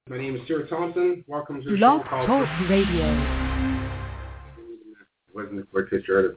My name is Stuart Thompson. Welcome to the Blog show called Talk Radio. Wasn't the quick picture.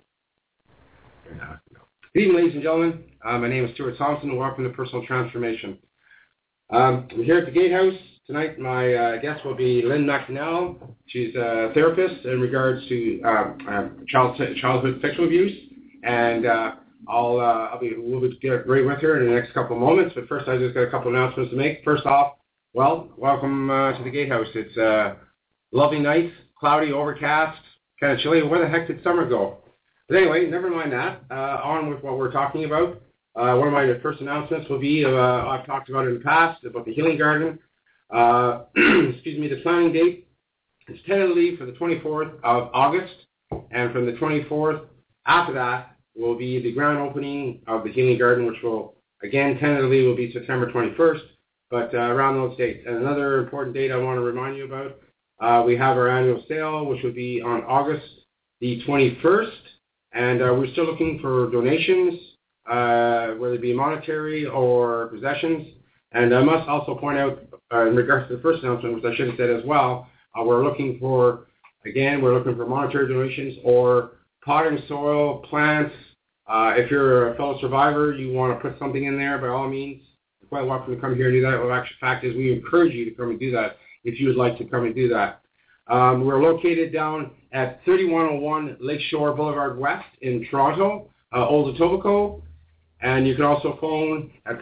Good evening, ladies and gentlemen. My name is Stuart Thompson. Welcome to Personal Transformation. I'm here at the Gatehouse tonight. My guest will be Lynn McNell. She's a therapist in regards to childhood sexual abuse, and we'll be great with her in the next couple of moments. But first, I just got a couple of announcements to make. First off, well, welcome to the Gatehouse. It's a lovely night, cloudy, overcast, kind of chilly. Where the heck did summer go? But anyway, never mind that. On with what we're talking about. One of my first announcements will be, I've talked about it in the past, about the Healing Garden. The planning date is tentatively for the 24th of August, and from the 24th after that will be the grand opening of the Healing Garden, which will, again, tentatively will be September 21st. But around those dates. And another important date I want to remind you about, we have our annual sale, which will be on August the 21st. And we're still looking for donations, whether it be monetary or possessions. And I must also point out, in regards to the first announcement, which I should have said as well, we're looking for monetary donations or potting soil, plants. If you're a fellow survivor, you want to put something in there, by all means, quite welcome to come here and do that. Well, actually, fact is, we encourage you to come and do that if you would like to come and do that. We're located down at 3101 Lakeshore Boulevard West in Toronto, Old Etobicoke, and you can also phone at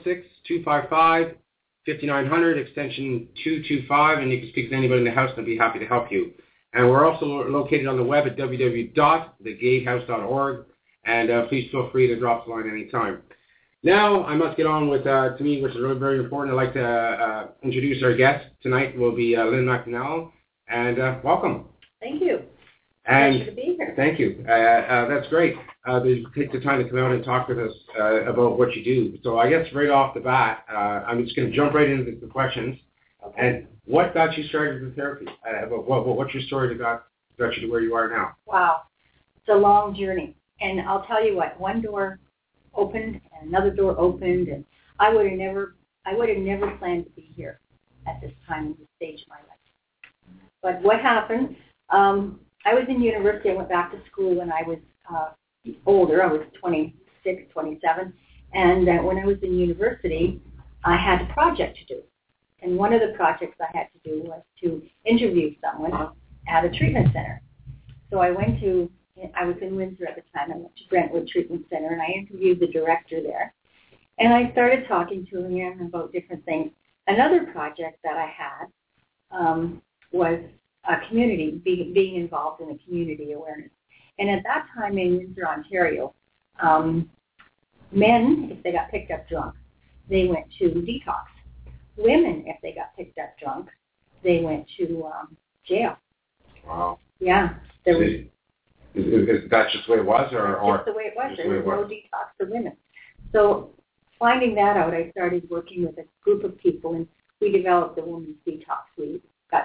416-255-5900, extension 225, and you can speak to anybody in the house, and I'd be happy to help you. And we're also located on the web at www.thegatehouse.org, and please feel free to drop the line anytime. Now, I must get on with, to me, which is really very important. I'd like to introduce our guest tonight. Will be Lynn McNell, and welcome. Thank you. And pleasure to be here. Thank you. That's great. You take the time to come out and talk with us about what you do. So I guess right off the bat, I'm just going to jump right into the questions. Okay. And what got you started in therapy? What's your story that got you to where you are now? Wow. It's a long journey. And I'll tell you what, one door opened and another door opened, and I would have never planned to be here at this time in this stage of my life. But what happened, I was in university. I went back to school when I was older. I was 26, 27, and when I was in university, I had a project to do. And one of the projects I had to do was to interview someone at a treatment center. So I was in Windsor at the time. I went to Brentwood Treatment Center, and I interviewed the director there. And I started talking to him about different things. Another project that I had was a community, being involved in a community awareness. And at that time in Windsor, Ontario, men, if they got picked up drunk, they went to detox. Women, if they got picked up drunk, they went to jail. Wow. Yeah. Is that just the way it was? Or just the way it was. There was no detox for women. So finding that out, I started working with a group of people, and we developed the women's detox. We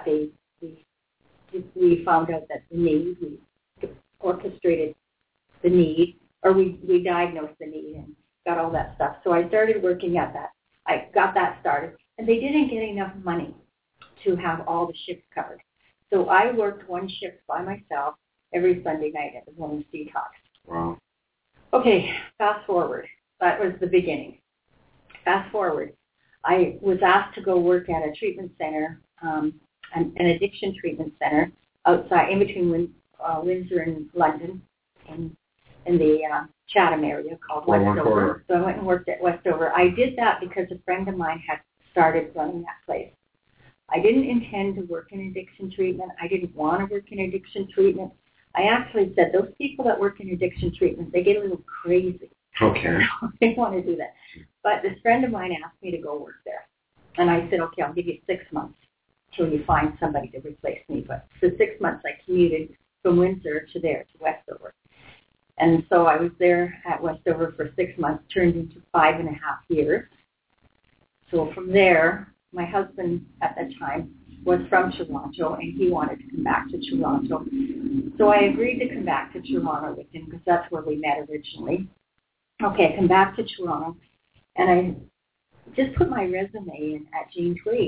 found out that the need, we orchestrated the need, or we diagnosed the need and got all that stuff. So I started working at that. I got that started, and they didn't get enough money to have all the shifts covered. So I worked one shift by myself every Sunday night at the women's detox. Wow. Okay, fast forward. That was the beginning. Fast forward. I was asked to go work at a treatment center, an addiction treatment center, outside, in between Windsor and London, in the Chatham area called Westover. So I went and worked at Westover. I did that because a friend of mine had started running that place. I didn't intend to work in addiction treatment. I didn't want to work in addiction treatment. I actually said, those people that work in addiction treatment, they get a little crazy. Okay. They want to do that. But this friend of mine asked me to go work there. And I said, okay, I'll give you 6 months till you find somebody to replace me. But for 6 months, I commuted from Windsor to Westover. And so I was there at Westover for 6 months, turned into 5.5 years. So from there, my husband at that time was from Toronto, and he wanted to come back to Toronto. So I agreed to come back to Toronto with him because that's where we met originally. Okay, I come back to Toronto, and I just put my resume in at Jean Tweed.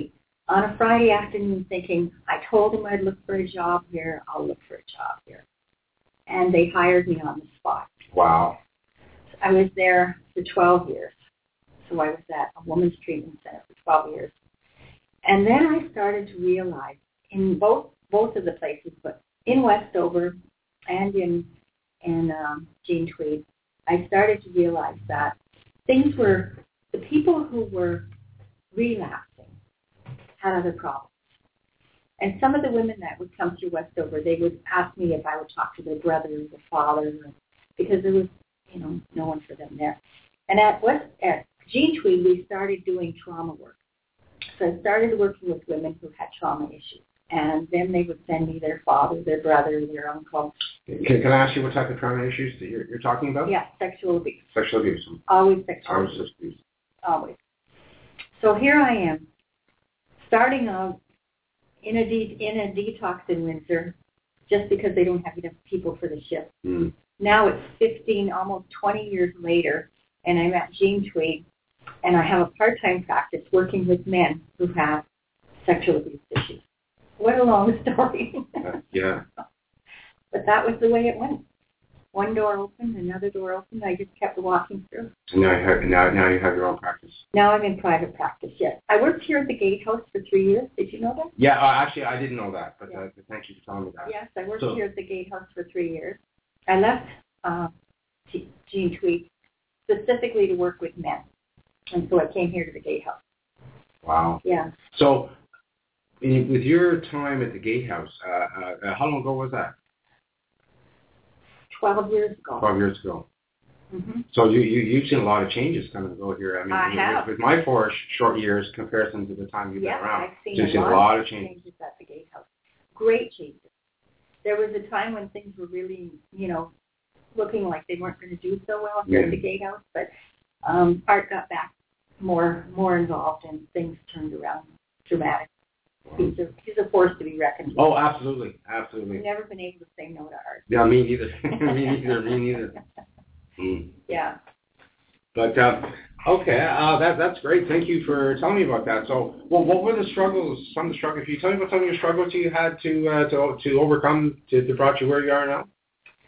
on a Friday afternoon thinking, I told them I'd look for a job here, I'll look for a job here. And they hired me on the spot. Wow. I was there for 12 years. So I was at a women's treatment center for 12 years. And then I started to realize in both of the places, but in Westover and in Jean Tweed, I started to realize that the people who were relapsing had other problems. And some of the women that would come through Westover, they would ask me if I would talk to their brother or their father, because there was, no one for them there. And at Jean Tweed, we started doing trauma work. So I started working with women who had trauma issues. And then they would send me their father, their brother, their uncle. Can I ask you what type of trauma issues that you're talking about? Yeah, sexual abuse. Sexual abuse. Always sexual abuse. Always. So here I am, starting out in a detox in Windsor, just because they don't have enough people for the shift. Mm. Now it's 15, almost 20 years later, and I'm at Jean Tweed, and I have a part-time practice working with men who have sexual abuse issues. What a long story. Yeah. But that was the way it went. One door opened, another door opened. I just kept walking through. And now you have your own practice. Now I'm in private practice, yes. I worked here at the Gatehouse for 3 years. Did you know that? Yeah, actually, I didn't know that, but thank you for telling me that. Yes, I worked here at the Gatehouse for 3 years. I left Jean Tweed specifically to work with men. And so I came here to the Gatehouse. Wow. Yeah. So with your time at the Gatehouse, how long ago was that? 12 years ago. 12 years ago. Mm-hmm. So you've seen a lot of changes coming and go here. I have. With my 4 short years comparison to the time you've been around. I've seen a lot of changes at the Gatehouse. Great changes. There was a time when things were really, looking like they weren't going to do so well here at the Gatehouse, but Art got back more involved and things turned around dramatically. He's a force to be reckoned with. Oh, absolutely. I've never been able to say no to Art. Yeah, me neither. me neither. Mm. Yeah. But, okay, that's great. Thank you for telling me about that. So, what were the struggles, some of the struggles? Can you tell me about some of your struggles you had to overcome to brought you where you are now?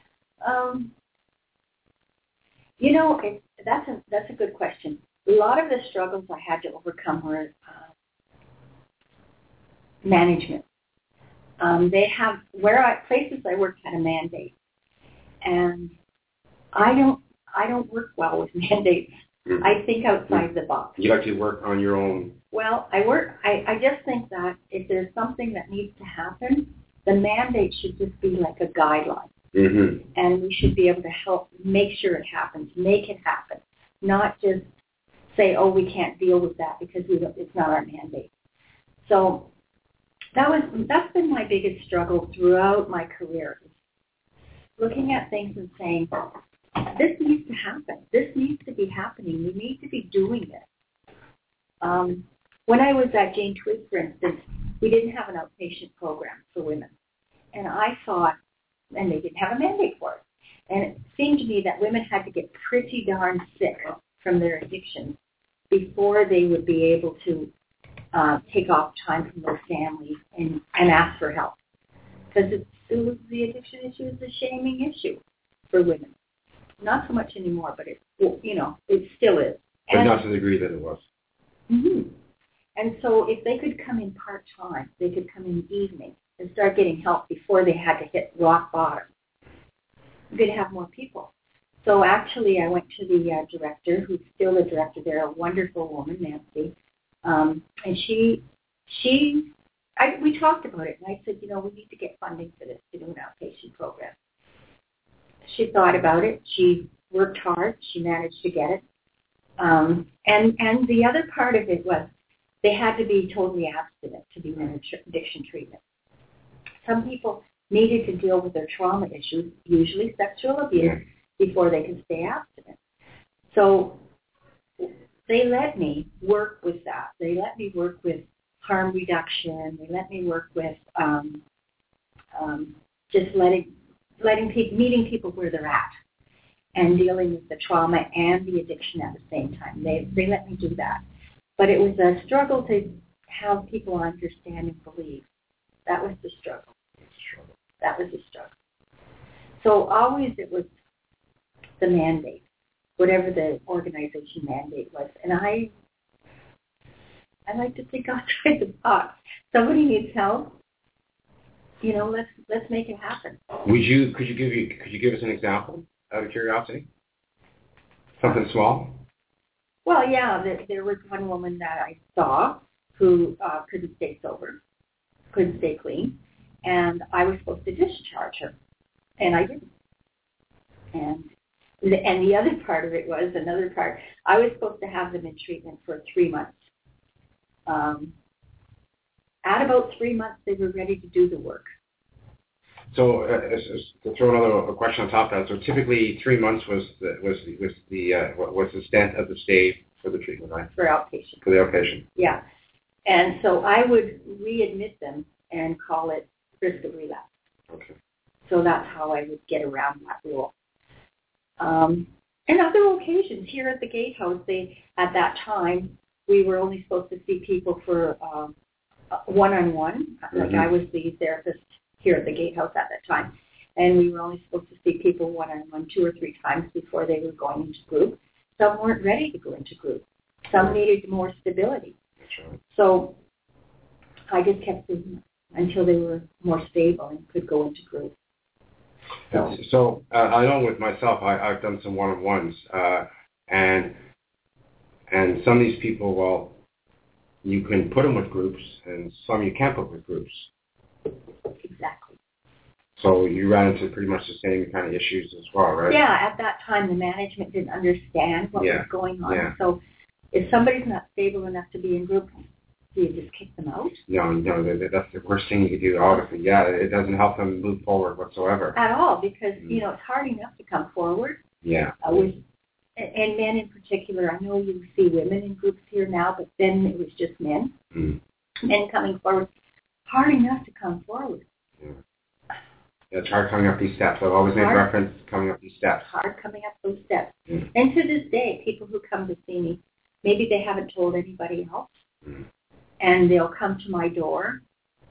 That's a good question. A lot of the struggles I had to overcome were management. Places I worked had a mandate, and I don't work well with mandates. Mm-hmm. I think outside the box. You like to work on your own. Well, I just think that if there's something that needs to happen, the mandate should just be like a guideline. Mm-hmm. And we should be able to help make sure it happens, make it happen, not just say, oh, we can't deal with that because it's not our mandate. So that's been my biggest struggle throughout my career, looking at things and saying, this needs to happen. This needs to be happening. We need to be doing this. When I was at Jean Tweed, for instance, we didn't have an outpatient program for women. And I thought, and they didn't have a mandate for it. And it seemed to me that women had to get pretty darn sick from their addictions before they would be able to take off time from their families and ask for help. Because the addiction issue is a shaming issue for women. Not so much anymore, but it still is. But not to the degree that it was. Mm-hmm. And so if they could come in part-time, they could come in the evening and start getting help before they had to hit rock bottom. We could have more people. So actually I went to the director, who's still the director there, a wonderful woman, Nancy, and we talked about it, and I said, we need to get funding for this to do an outpatient program. She thought about it. She worked hard. She managed to get it. And the other part of it was they had to be totally abstinent to do an addiction treatment. Some people needed to deal with their trauma issues, usually sexual abuse, before they could stay abstinent. So they let me work with that. They let me work with harm reduction. They let me work with just meeting people where they're at and dealing with the trauma and the addiction at the same time. They let me do that. But it was a struggle to have people understand and believe. That was the struggle. That was the struggle. So always it was the mandate, whatever the organization mandate was. And I like to think outside the box. Somebody needs help. Let's make it happen. Could you give us an example out of curiosity? Something small? Well, yeah, there was one woman that I saw who couldn't stay sober, couldn't stay clean, and I was supposed to discharge her, and I didn't. And the other part of it was, I was supposed to have them in treatment for 3 months. At about 3 months, they were ready to do the work. So to throw another question on top of that, so typically 3 months was the extent of the stay for the treatment, right? For outpatient. For the outpatient. Yeah. And so I would readmit them and call it risk of relapse. Okay. So that's how I would get around that rule. And other occasions here at the Gatehouse, at that time, we were only supposed to see people for one-on-one. Like I was the therapist here at the Gatehouse at that time, and we were only supposed to see people one-on-one 2 or 3 times before they were going into group. Some weren't ready to go into group. Some needed more stability. That's right. So I just kept them until they were more stable and could go into group. So I know with myself, I've done some one-on-ones, and some of these people, well, you can put them with groups, and some you can't put with groups. Exactly. So you ran into pretty much the same kind of issues as well, right? Yeah, at that time the management didn't understand what was going on. Yeah. So if somebody's not stable enough to be in group, do you just kick them out? No, that's the worst thing you could do, obviously. Yeah, it doesn't help them move forward whatsoever. At all, because, it's hard enough to come forward. Yeah. And men in particular. I know you see women in groups here now, but then it was just men. Mm. Men coming forward. Hard enough to come forward. Yeah. It's hard coming up these steps. I've always made reference to coming up these steps. Hard coming up those steps. Mm. And to this day, people who come to see me, maybe they haven't told anybody else. Mm. And they'll come to my door,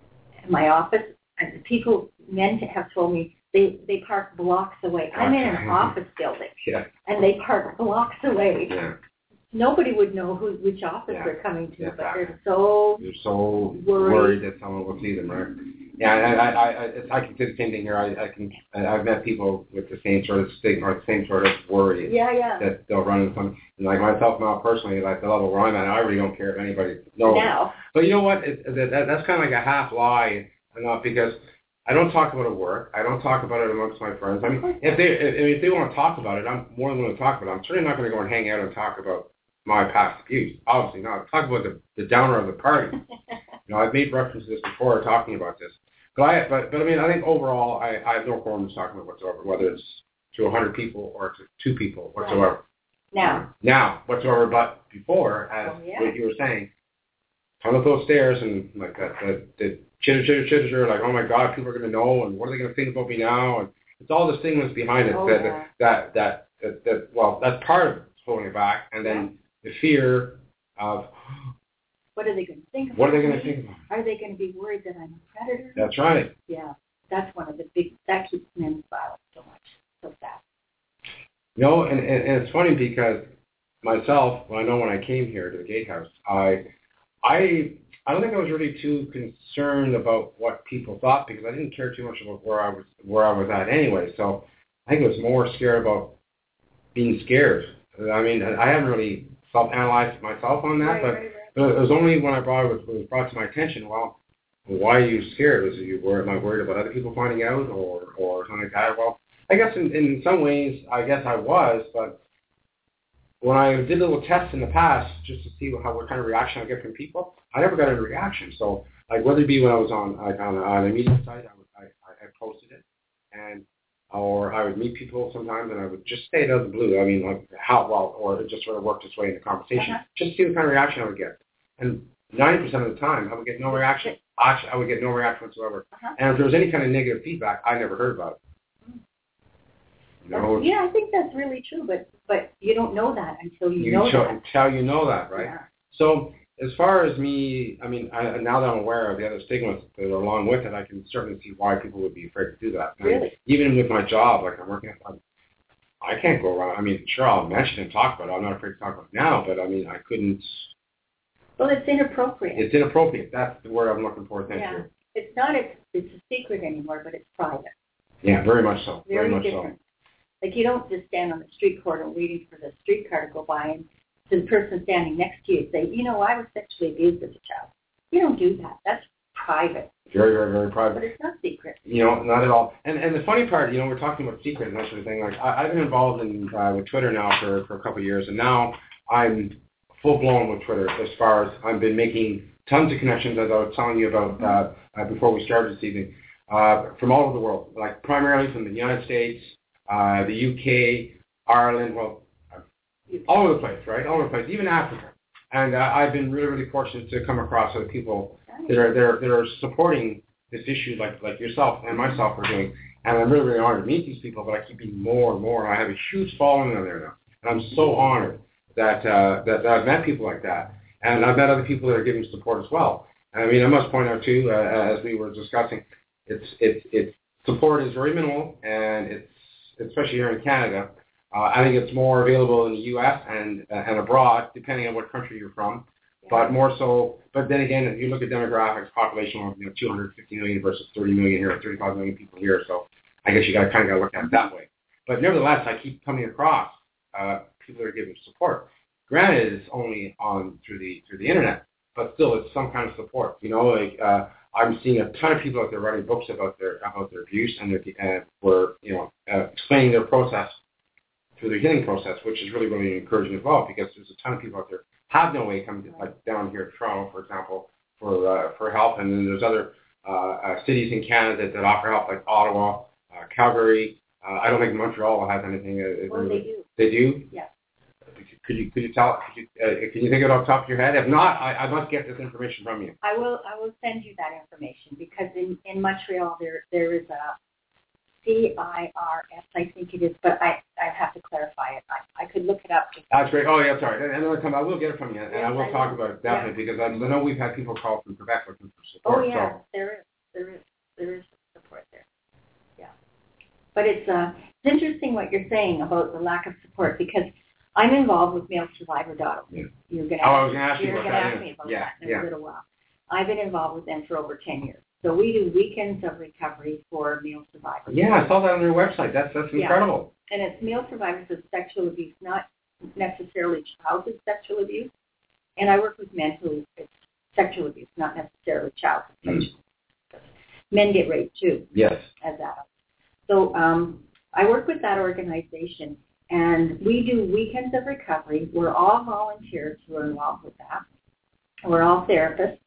my office, and men have told me they park blocks away. I'm in an office building, and they park blocks away. Yeah. Nobody would know which office they're coming to, but they're so worried that someone will see them, right? Yeah, I can say the same thing here. I've met people with the same sort of stigma or the same sort of worry that they'll run into something. And like myself now personally, like the level where I'm at, I really don't care if anybody knows. No. But you know what? That's kind of like a half lie, enough, because I don't talk about it at work. I don't talk about it amongst my friends. I mean, if they want to talk about it, I'm more than willing to talk about it. I'm certainly not going to go and hang out and talk about my past abuse. Obviously not. Talk about the downer of the party. I've made reference to this before talking about this. But I mean, I think overall, I have no problems talking about whatsoever, whether it's to 100 people or to 2 people whatsoever. Right. Now whatsoever. But before, as what you were saying, come up those stairs and like the chitter, like, oh my God, people are going to know, and what are they going to think about me now? And it's all the stigmas behind it that well, that's part of holding it back, and then the fear of what are they going to think about? What are they going to think about? Are they going to be worried that I'm a predator? That's right. Yeah, that's one of the that keeps men silent so much, so fast. And it's funny because myself, when I came here to the Gatehouse, I don't think I was really too concerned about what people thought, because I didn't care too much about where I was at anyway. So I think it was more scared about being scared. I mean, I haven't really self-analyzed myself on that, but it was only when it was brought to my attention, well, why are you scared? Am I worried about other people finding out or something like that? Well, I guess in some ways, I guess I was, but when I did little tests in the past just to see what kind of reaction I get from people, I never got any reaction. So, like, whether it be when I was on a media site, I posted it, or I would meet people sometimes, and I would just say it out of the blue. I mean, like, how well, or it just sort of worked its way in the conversation, just to see what kind of reaction I would get. And 90% of the time, I would get no reaction. Actually, I would get no reaction whatsoever. And if there was any kind of negative feedback, I never heard about it. Yeah, I think that's really true, but you don't know that until you know that. Until you know that, right? Yeah. So as far as me, I mean, now that I'm aware of the other stigmas that are along with it, I can certainly see why people would be afraid to do that. Really? Even with my job, like I'm working at, I can't go around. I mean, sure, I'll mention and talk about it. I'm not afraid to talk about it now, but I mean, I couldn't. Well, it's inappropriate. It's inappropriate. That's the word I'm looking for. Thank you. It's not. It's a secret anymore, but it's private. Yeah, very much so. Very much different. so. Like you don't just stand on the street corner waiting for the streetcar to go by and to the person standing next to you say, you know, I was sexually abused as a child. You don't do that. That's private. Very, very, very private. But it's not secret. You know, not at all. And the funny part, you know, we're talking about secret and that sort of thing. Like I've been involved in with Twitter now for a couple of years, and now I'm full blown with Twitter as far as I've been making tons of connections, as I was telling you about before we started this evening, from all over the world, like primarily from the United States, the UK, Ireland, well, all over the place, right? All over the place, even Africa. And I've been really, really fortunate to come across other people that are supporting this issue, like yourself and myself are doing. And I'm really, really honored to meet these people, but I keep meeting more and more. And I have a huge following on there now, and I'm so honored that I've met people like that, and I've met other people that are giving support as well. And I mean, I must point out too, as we were discussing, it's support is very minimal, and it's especially here in Canada. I think it's more available in the U.S. and abroad, depending on what country you're from. But more so, but then again, if you look at demographics, population, 250 million versus 30 million here, 35 million people here. So I guess you got to kind of look at it that way. But nevertheless, I keep coming across people that are giving support. Granted, it's only on through the internet, but still, it's some kind of support. You know, like I'm seeing a ton of people out there writing books about their abuse and were explaining their process through their healing process, which is really, really encouraging as well, because there's a ton of people out there have no way coming like down here in Toronto, for example, for help, and then there's other cities in Canada that offer help, like Ottawa, Calgary. I don't think Montreal has anything. Well, they do. They do? Yeah. Could you tell? Can you think of it off the top of your head? If not, I must get this information from you. I will send you that information, because in Montreal there is a CIRS, I think it is, but I have to clarify it. I could look it up. That's great. Oh, yeah, sorry. Another time, I will get it from you, and I will talk about it, definitely, because I know we've had people call from Quebec looking for support. Oh, yeah, so. There is support there. Yeah. But it's interesting what you're saying about the lack of support, because I'm involved with MaleSurvivor.org. Yeah. You're going to ask me about that in a little while. I've been involved with them for over 10 years. So we do weekends of recovery for male survivors. Yeah, I saw that on their website. That's incredible. And it's male survivors of sexual abuse, not necessarily childhood sexual abuse. And I work with men who it's sexual abuse, not necessarily childhood sexual abuse. Men get raped too. Yes. As adults. So I work with that organization, and we do weekends of recovery. We're all volunteers who are involved with that. We're all therapists.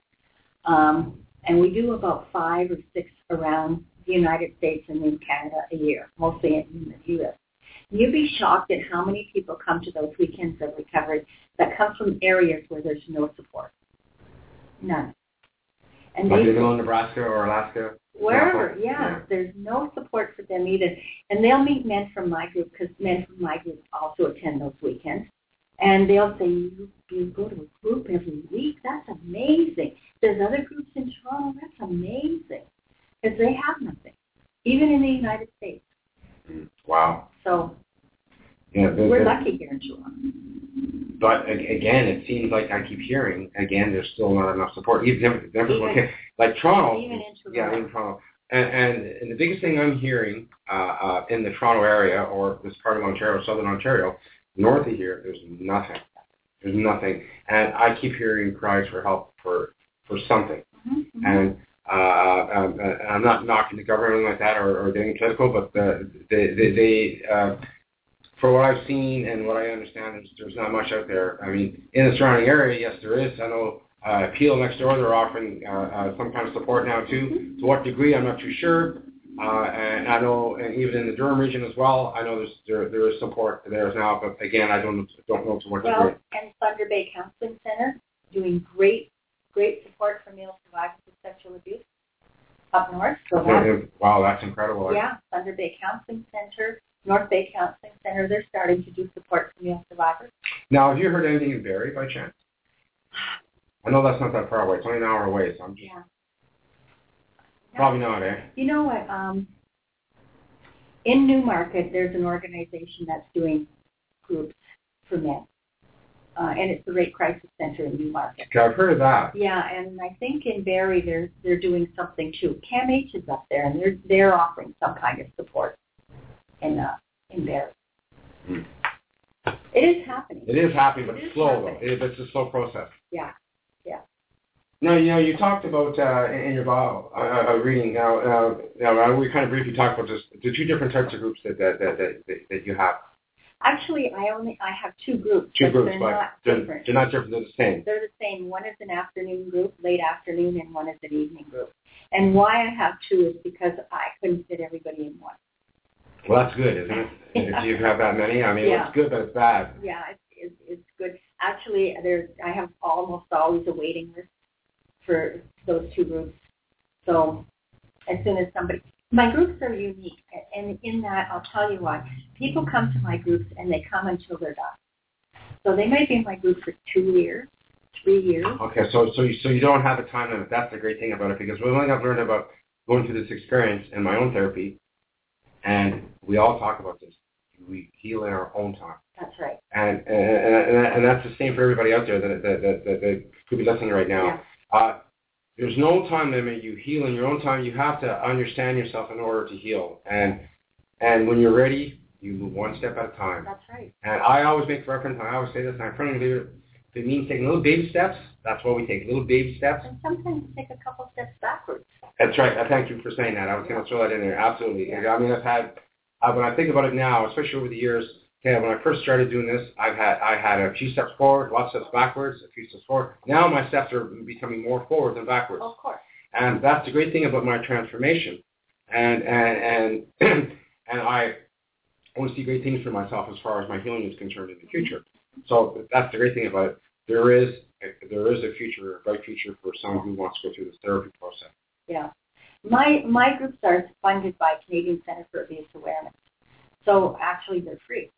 And we do about 5 or 6 around the United States and in Canada a year, mostly in the U.S. You'd be shocked at how many people come to those weekends of recovery that come from areas where there's no support. None. And like in Nebraska or Alaska? Wherever, there's no support for them either. And they'll meet men from my group, because men from my group also attend those weekends. And they'll say, you go to a group every week? That's amazing. There's other groups in Toronto? That's amazing. Because they have nothing, even in the United States. Wow. So we're lucky here in Toronto. But again, it seems like I keep hearing, again, there's still not enough support. Even like Toronto. Even in Toronto. Yeah, even Toronto. And the biggest thing I'm hearing in the Toronto area, or this part of Ontario, southern Ontario, north of here, there's nothing. There's nothing. And I keep hearing cries for help for something. Mm-hmm. And I'm not knocking the government or anything like that or getting political, but they for what I've seen and what I understand, there's not much out there. I mean, in the surrounding area, yes, there is. I know Peel next door, they're offering some kind of support now too. Mm-hmm. To what degree, I'm not too sure. And I know, and even in the Durham region as well, I know there is support there now. But again, I don't know to what degree. Well, and Thunder Bay Counseling Center doing great support for male survivors of sexual abuse up north. So wow, that's incredible. Yeah, Thunder Bay Counseling Center, North Bay Counseling Center, they're starting to do support for male survivors. Now, have you heard anything in Barrie by chance? I know that's not that far away. It's only an hour away, so I'm just... Yeah. Probably not, eh? You know what? In Newmarket, there's an organization that's doing groups for men. And it's the Rape Crisis Center in Newmarket. Okay, I've heard of that. Yeah, and I think in Barrie they're doing something too. CAMH is up there, and they're offering some kind of support in Barrie. Hmm. It is happening. It is happening, but it's slow, though. It's a slow process. Yeah, yeah. Now, you talked about in your bio reading. Now, we kind of briefly talked about just the two different types of groups that you have. Actually, I have two groups. Two groups, they're but not different. They're not different. They're the same. They're the same. One is an afternoon group, late afternoon, and one is an evening group. And why I have two is because I couldn't fit everybody in one. Well, that's good, isn't it? If you have that many, I mean, Yeah. It's good, but it's bad. Yeah, it's good. Actually, I have almost always a waiting list for those two groups. So as soon as my groups are unique, and in that, I'll tell you why. People come to my groups, and they come until they're done. So they might be in my group for 2 years, 3 years. Okay, so you don't have a time limit. That's the great thing about it, because one thing I've learned about going through this experience in my own therapy, and we all talk about this, we heal in our own time. That's right. And that's the same for everybody out there that could be listening right now. Yeah. There's no time limit. You heal in your own time. You have to understand yourself in order to heal. And when you're ready, you move one step at a time. That's right. And I always make reference, and I always say this, and I firmly believe it. If it means taking little baby steps, that's what we take, little baby steps. And sometimes take a couple steps backwards. That's right. I thank you for saying that. I was going to throw that in there. Absolutely. Yeah. I mean, I've had, when I think about it now, especially over the years, okay, when I first started doing this, I had a few steps forward, lots of steps backwards, a few steps forward. Now my steps are becoming more forward than backwards. Of course. And that's the great thing about my transformation. And I want to see great things for myself as far as my healing is concerned in the future. So that's the great thing about it. There is a future, a bright future for someone who wants to go through this therapy process. Yeah. My groups are funded by Canadian Centre for Abuse Awareness. So actually they're free.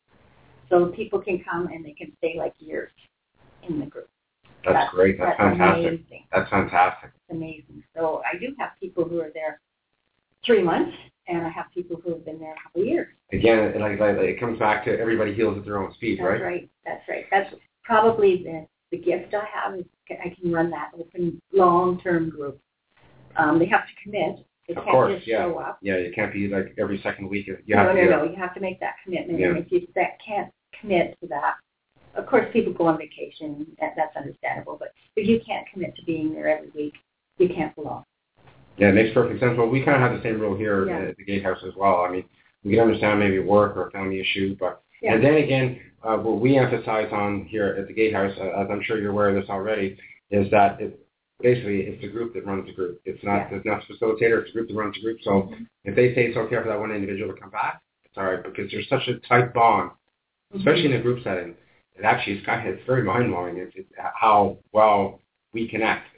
So people can come and they can stay like years in the group. That's great. That's fantastic. Amazing. That's fantastic. It's amazing. So I do have people who are there 3 months, and I have people who have been there a couple of years. Again, it comes back to everybody heals at their own speed, right? That's right. That's right. That's probably the gift I have is I can run that open long-term group. They have to commit. They can't just show up. Yeah, you can't be like every second week. No. You have to make that commitment. Yeah. And if you can't commit to that, of course, people go on vacation. That's understandable. But if you can't commit to being there every week, you can't belong. Yeah, it makes perfect sense. Well, we kind of have the same rule here at the Gatehouse as well. I mean, we can understand maybe work or a family issue, but and then again, what we emphasize on here at the Gatehouse, as I'm sure you're aware of this already, is that basically it's the group that runs the group. It's not a facilitator. It's the group that runs the group. So if they say it's okay for that one individual to come back, it's all right, because there's such a tight bond, especially in a group setting. It actually it's very mind blowing. It's how well we connect.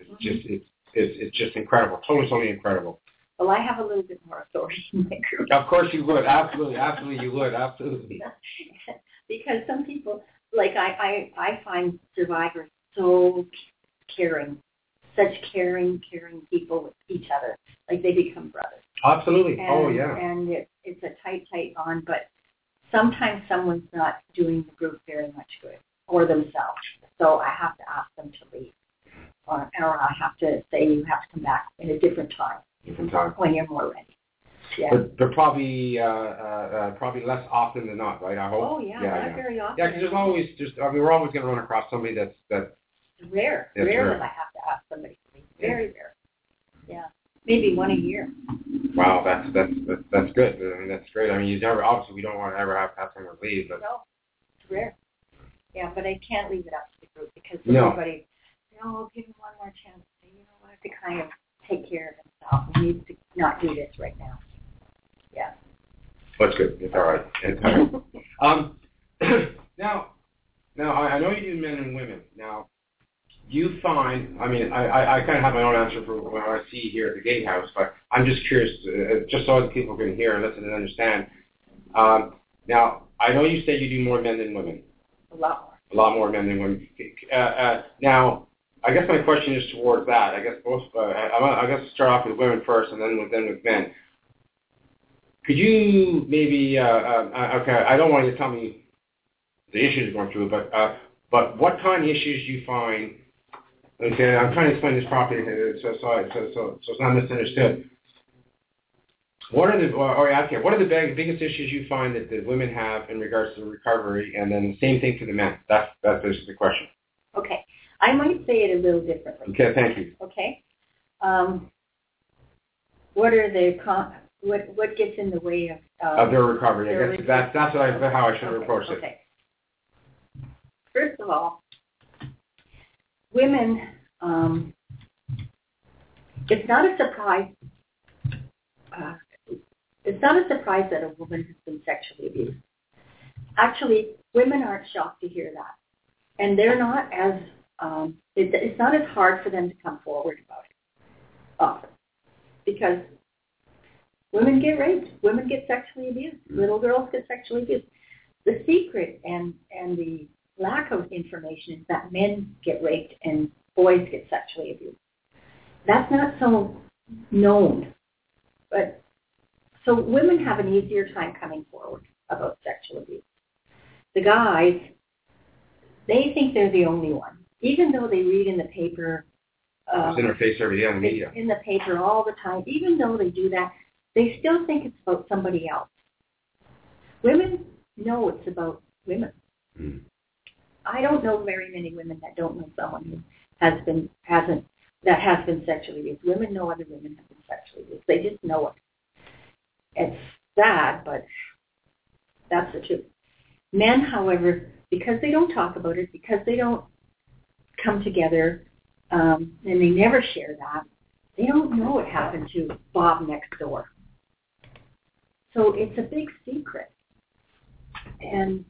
It's just incredible. Totally incredible. Well, I have a little bit more authority in my group. Of course you would. Absolutely you would. Absolutely. Because some people, like I find survivors so caring, such caring people with each other. Like they become brothers. Absolutely. And, And it's a tight bond, but sometimes someone's not doing the group very much good or themselves. So I have to ask them to leave. Or I have to say you have to come back in a different time. When you're more ready. Yeah. But probably less often than not, right? I hope. Oh yeah, not very often. Yeah, because we're always going to run across somebody that's rare. Rare that I have to ask somebody to leave. Very rare. Yeah, maybe one a year. Wow, that's good. I mean, that's great. I mean, obviously we don't want to ever have someone leave, but no, it's rare. Yeah, but I can't leave it up to the group because everybody. I'll give him one more chance. You know what? I have to kind of take care of himself. He needs to not do this right now. Yeah. That's good. It's all right. It's all right. Now, I know you do men and women. Now, you find, I mean, I kind of have my own answer for what I see here at the Gatehouse, but I'm just curious, just so other people can hear and listen and understand. Now, I know you said you do more men than women. A lot more. A lot more men than women. Now, I guess my question is towards that. I guess both. I guess start off with women first, and then with men. Could you maybe? Okay, I don't want you to tell me the issues you're going through, but what kind of issues do you find? Okay, I'm trying to explain this properly, so it's not misunderstood. What are the biggest issues you find that the women have in regards to recovery, and then the same thing for the men? That's the question. Okay, I might say it a little differently. Okay, thank you. Okay, what gets in the way of their recovery? I guess that's how I should approach it. Okay. First of all, women. It's not a surprise. It's not a surprise that a woman has been sexually abused. Actually, women aren't shocked to hear that, and they're not as. It's not as hard for them to come forward about it often, because women get raped, women get sexually abused, little girls get sexually abused. The secret and the lack of information is that men get raped and boys get sexually abused. That's not so known, but so women have an easier time coming forward about sexual abuse. The guys, they think they're the only one, even though they read in the paper. It's in their face every day on the media. In the paper all the time. Even though they do that, they still think it's about somebody else. Women know it's about women. Mm. I don't know very many women that don't know someone who has been sexually abused. Women know other women have been sexually abused. They just know it. It's sad, but that's the truth. Men, however, because they don't talk about it, because they don't come together, and they never share that, they don't know what happened to Bob next door. So it's a big secret. And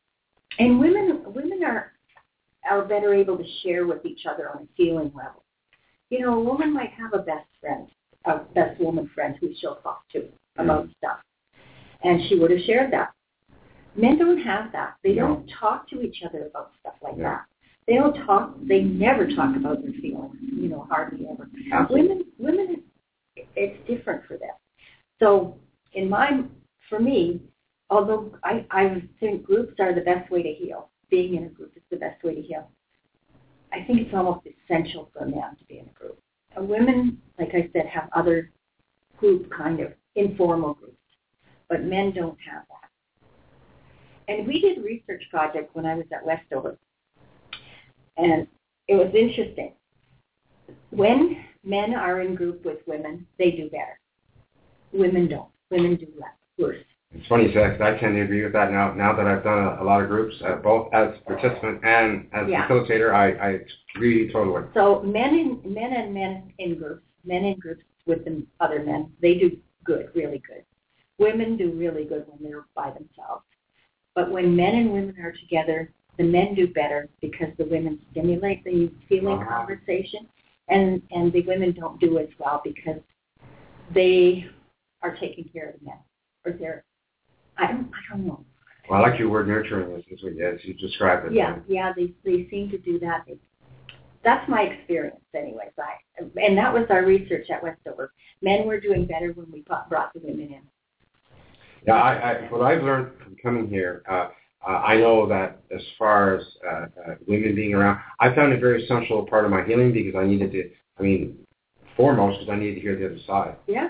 women are better able to share with each other on a feeling level. You know, a woman might have a best woman friend who she'll talk to about stuff. And she would have shared that. Men don't have that. They don't talk to each other about stuff like that. They never talk about their feelings, hardly ever. Women, it's different for them. So for me, although I think groups are the best way to heal, being in a group is the best way to heal. I think it's almost essential for men to be in a group. And women, like I said, have other group kind of informal groups, but men don't have that. And we did a research project when I was at Westover, and it was interesting. When men are in group with women, they do better. Women don't. Women do worse. It's funny you say that, because I tend to agree with that now that I've done a lot of groups, both as participant and as facilitator. I agree totally. So men in groups with the other men, they do good, really good. Women do really good when they're by themselves. But when men and women are together, the men do better because the women stimulate the feeling conversation, and the women don't do as well because they are taking care of the men, or they're. I don't know. Well, I like your word nurturing as you described it. Yeah, they seem to do that. That's my experience, anyways. And that was our research at Westover. Men were doing better when we brought the women in. Yeah, what I've learned from coming here, I know that as far as women being around, I found it very essential part of my healing because I needed to, foremost, because I needed to hear the other side. Yeah.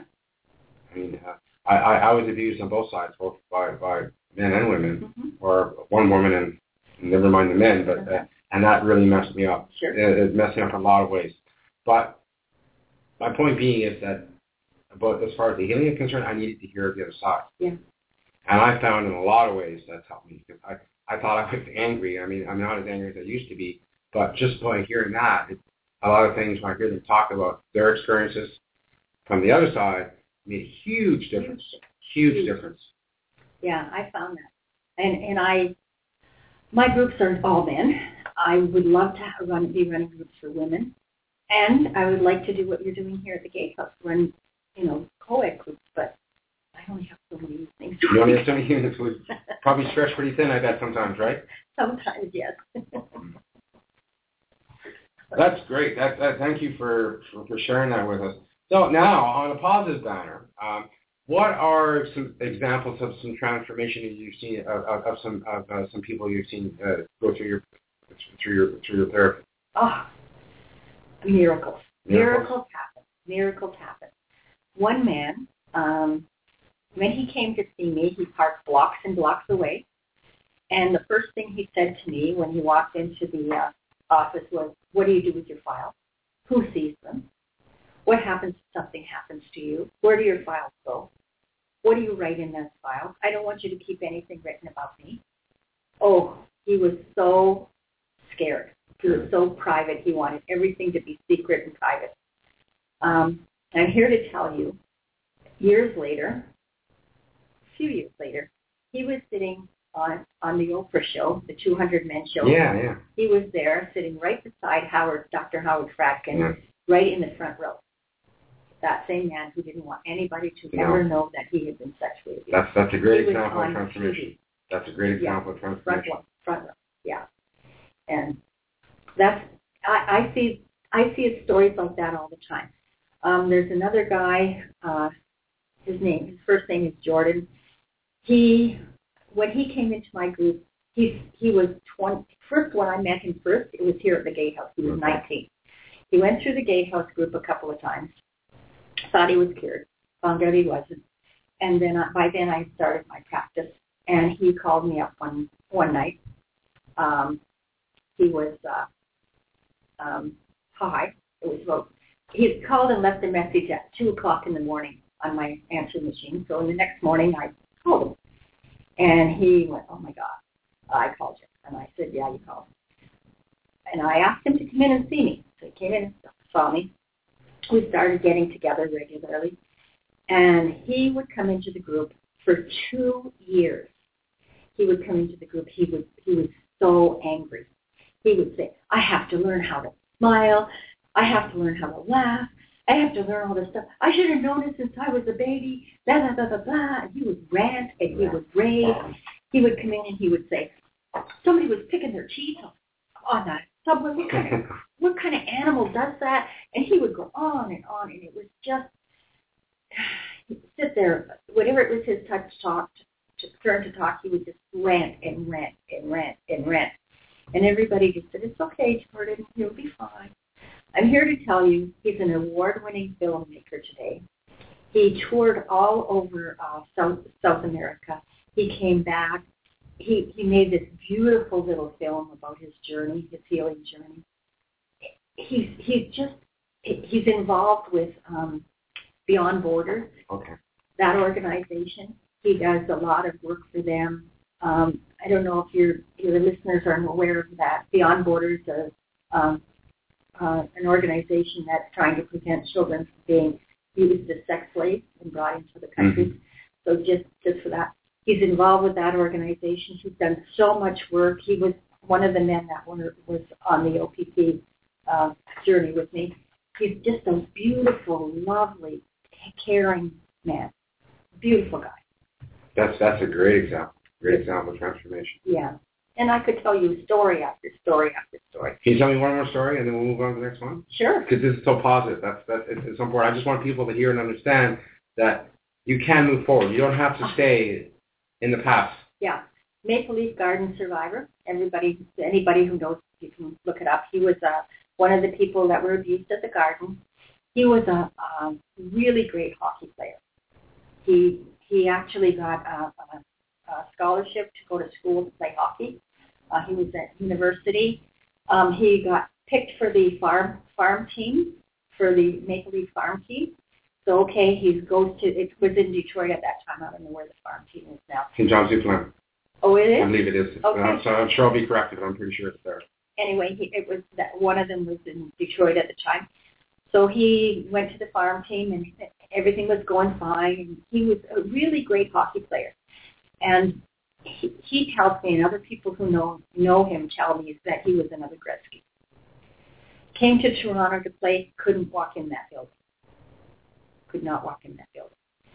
I was abused on both sides, both by men and women, or one woman and never mind the men, but and that really messed me up. Sure. It messed me up in a lot of ways. But my point being is that, but as far as the healing is concerned, I needed to hear the other side. Yeah. And I found in a lot of ways that's helped me because I thought I was angry. I'm not as angry as I used to be, but just by hearing that, a lot of things when I hear them talk about their experiences from the other side made a huge difference. Huge difference. Yeah, I found that. And my groups are all men. I would love to be running groups for women. And I would like to do what you're doing here at the Gatehouse, run, co-ed groups, but I only have so many things. You only have so many units. We probably stretch pretty thin, I bet, sometimes, right? Sometimes, yes. That's great. Thank you for sharing that with us. So now, on a positive banner, what are some examples of some transformation that you've seen of some people you've seen go through your therapy? Oh, miracles. Miracles happen. Miracles happen. One man, when he came to see me, he parked blocks and blocks away. And the first thing he said to me when he walked into the office was, "What do you do with your files? Who sees them? What happens if something happens to you? Where do your files go? What do you write in those files? I don't want you to keep anything written about me." Oh, he was so scared. He was so private. He wanted everything to be secret and private. I'm here to tell you, a few years later, he was sitting on the Oprah show, the 200 Men show. Yeah. He was there sitting right beside Dr. Howard Fratkin, right in the front row. That same man who didn't want anybody to ever know that he had been sexually abused. That's a great example of transformation. TV. That's a great example of transformation. Front row, yeah. And that's, I see stories like that all the time. There's another guy, his first name is Jordan. When he came into my group, he was 20. First, when I met him first, it was here at the Gatehouse. He was 19. He went through the Gatehouse group a couple of times. Thought he was cured. Found out he wasn't. And then by then I started my practice. And he called me up one night. He was high. It was about. He had called and left a message at 2:00 in the morning on my answering machine. So the next morning I called him. And he went, "Oh, my God, I called you." And I said, "Yeah, you called." And I asked him to come in and see me. So he came in and saw me. We started getting together regularly. And he would come into the group for 2 years. He would come into the group. He was so angry. He would say, "I have to learn how to smile. I have to learn how to laugh. I have to learn all this stuff. I should have known it since I was a baby, blah, blah, blah, blah, blah." And he would rant and he would rave. He would come in and he would say, "Somebody was picking their teeth on that subway. What kind of animal does that?" And he would go on, and it was just, he'd sit there, whenever it was his turn to talk, he would just rant and rant and rant and rant. And everybody just said, "It's okay, Jordan, you'll be fine." I'm here to tell you he's an award-winning filmmaker today. He toured all over South America. He came back. He made this beautiful little film about his journey, his healing journey. He's involved with Beyond Borders. Okay. That organization. He does a lot of work for them. I don't know if your listeners are aware of that. Beyond Borders is an organization that's trying to prevent children from being used as sex slaves and brought into the country. Mm-hmm. So just for that, he's involved with that organization. He's done so much work. He was one of the men that was on the OPP journey with me. He's just a beautiful, lovely, caring man. Beautiful guy. That's a great example. Great example of transformation. Yeah. And I could tell you story after story after story. Can you tell me one more story and then we'll move on to the next one? Sure. Because this is so positive. It's so important. I just want people to hear and understand that you can move forward. You don't have to stay in the past. Yeah. Maple Leaf Garden survivor. Anybody who knows, you can look it up. He was one of the people that were abused at the garden. He was a really great hockey player. He actually got a scholarship to go to school to play hockey. He was at university. He got picked for the farm team, for the Maple Leaf farm team. So, it was in Detroit at that time. I don't know where the farm team is now. St. John's Newfoundland. Oh, it is? I believe it is. Okay. I'm sure I'll be corrected, but I'm pretty sure it's there. Anyway, it was that one of them was in Detroit at the time. So he went to the farm team, and everything was going fine. And he was a really great hockey player. And he tells me, and other people who know him tell me, is that he was another Gretzky. Came to Toronto to play, couldn't walk in that building. Could not walk in that building.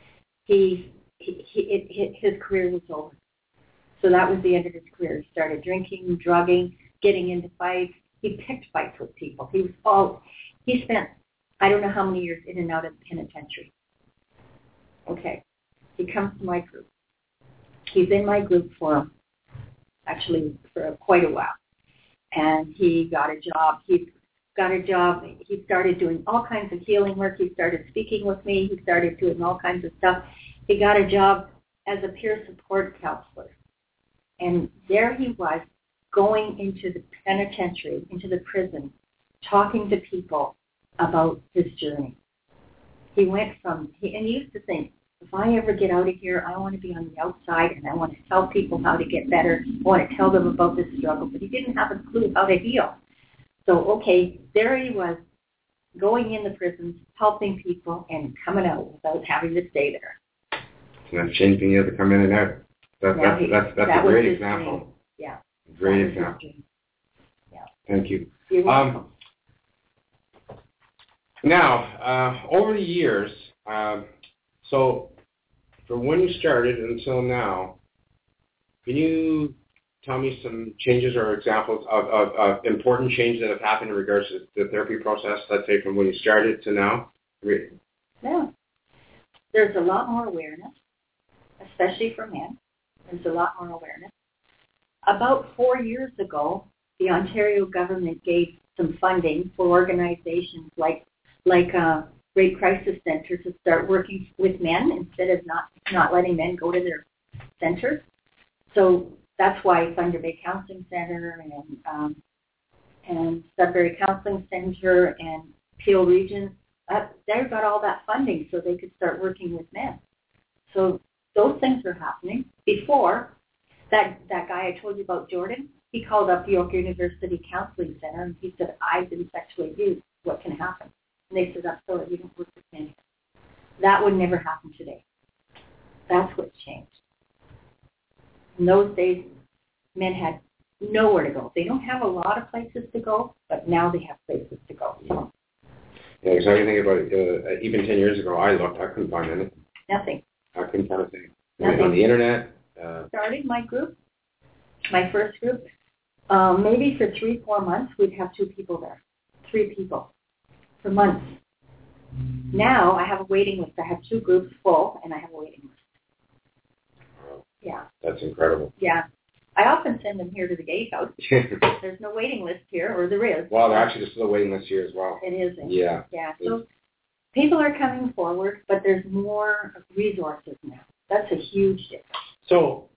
His career was over. So that was the end of his career. He started drinking, drugging, getting into fights. He picked fights with people. He spent, I don't know how many years in and out of the penitentiary. Okay. He comes to my group. He's in my group for quite a while. And he got a job. He started doing all kinds of healing work. He started speaking with me. He started doing all kinds of stuff. He got a job as a peer support counselor. And there he was, going into the penitentiary, into the prison, talking to people about his journey. He used to think, if I ever get out of here, I want to be on the outside and I want to tell people how to get better. I want to tell them about this struggle. But he didn't have a clue how to heal. So, okay, there he was, going in the prisons, helping people, and coming out without having to stay there. And that's changed being able to come in and out. That's a great example. Dream. Yeah. Great example. Yeah. Thank you. You're welcome. Now, over the years, so from when you started until now, can you tell me some changes or examples of important changes that have happened in regards to the therapy process, let's say from when you started to now? Yeah. There's a lot more awareness, especially for men. There's a lot more awareness. About 4 years ago, the Ontario government gave some funding for organizations like Rape Crisis Center to start working with men instead of not letting men go to their centers. So that's why Thunder Bay Counseling Center and Sudbury Counseling Center and Peel Region, they got all that funding so they could start working with men. So those things are happening. Before, that guy I told you about, Jordan, he called up York University Counseling Center and he said, I've been sexually abused. What can happen? And they said, I'm sorry, you don't work with men. That would never happen today. That's what's changed. In those days, men had nowhere to go. They don't have a lot of places to go, but now they have places to go. So. Yeah, because I think about it, even 10 years ago, I couldn't find anything. Nothing. I couldn't find anything. Nothing. On the internet. Started my group, my first group, maybe for 3-4 months, we'd have 2 people there. 3 people for months. Now I have a waiting list. I have 2 groups full, and I have a waiting list. Wow. Yeah. That's incredible. Yeah. I often send them here to the gatehouse. There's no waiting list here, or there is. Well, there's still a waiting list here as well. It is. Yeah. Yeah. So people are coming forward, but there's more resources now. That's a huge difference. So,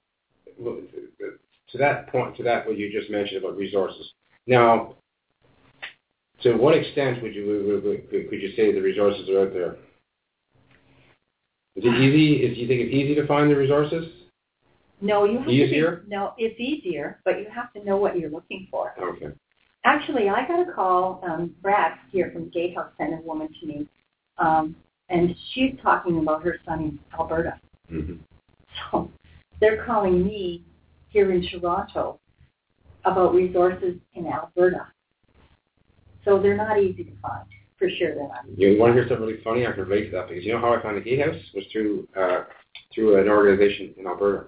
to that point, what you just mentioned about resources. Now, to what extent could you say the resources are out there? Is it easy? Do you think it's easy to find the resources? No, you have easier? No, it's easier, but you have to know what you're looking for. Okay. Actually, I got a call, Brad here from Gatehouse sent a woman to me, and she's talking about her son in Alberta. Mm-hmm. So they're calling me here in Toronto about resources in Alberta. So they're not easy to find. For sure they're not easy. You want to hear something really funny? I can relate to that because you know how I found the Gatehouse? Was through an organization in Alberta.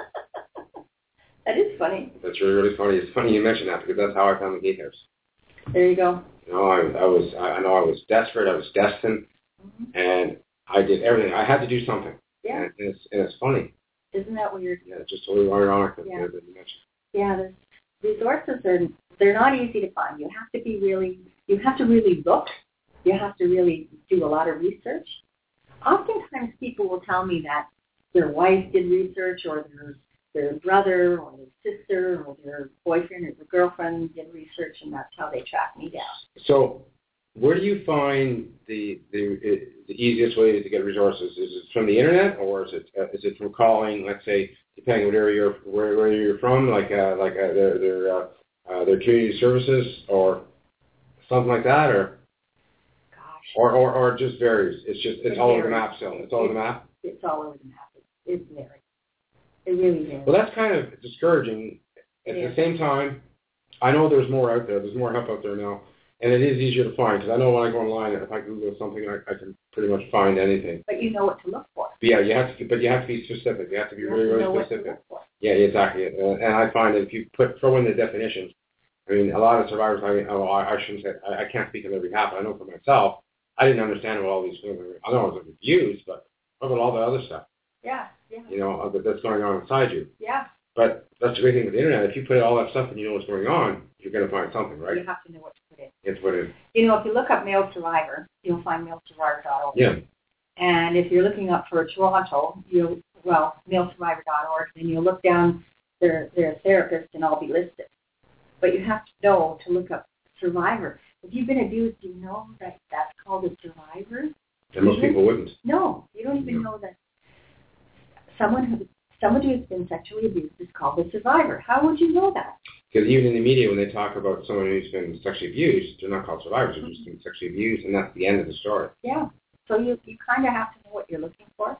That is funny. That's really, really funny. It's funny you mention that because that's how I found the Gatehouse. There you go. You know, I was desperate. I was destined, and I did everything. I had to do something. Yeah. And it's funny. Isn't that weird? Yeah, it's just totally ironic that you mentioned. Yeah, the resources they're not easy to find. You have to really look. You have to really do a lot of research. Oftentimes people will tell me that their wife did research, or their brother or their sister or their boyfriend or their girlfriend did research, and that's how they track me down. So where do you find the easiest way to get resources? Is it from the internet, or is it from calling? Let's say, depending on where you're from, like their community services or something like that, or just varies. It's all over the map still. It's all over the map. It's all over the map. It varies. It really varies. Well, that's kind of discouraging. At the same time, I know there's more out there. There's more help out there now. And it is easier to find because I know when I go online, if I Google something, I can pretty much find anything. But you know what to look for. Yeah, you have to be specific. You have to be really, really specific. Yeah, exactly. And I find that if you throw in the definitions, I mean, a lot of survivors, I shouldn't say, I can't speak on their behalf. I know for myself, I didn't understand what all these things were. I know I was abused, but what about all the other stuff? Yeah. That's going on inside you. Yeah. But that's the great thing with the internet. If you put all that stuff and you know what's going on, you're going to find something, right? You have to know what to put in. You have to put in. If you look up male survivor, you'll find malesurvivor.org. Yeah. And if you're looking up for Toronto, malesurvivor.org, then you'll look down their therapist and I'll be listed. But you have to know to look up survivor. If you've been abused, you know that that's called a survivor. And most people wouldn't. No, you don't even know that someone who's been sexually abused is called a survivor. How would you know that? Because even in the media, when they talk about someone who's been sexually abused, they're not called survivors. They're just been sexually abused, and that's the end of the story. Yeah. So you kind of have to know what you're looking for.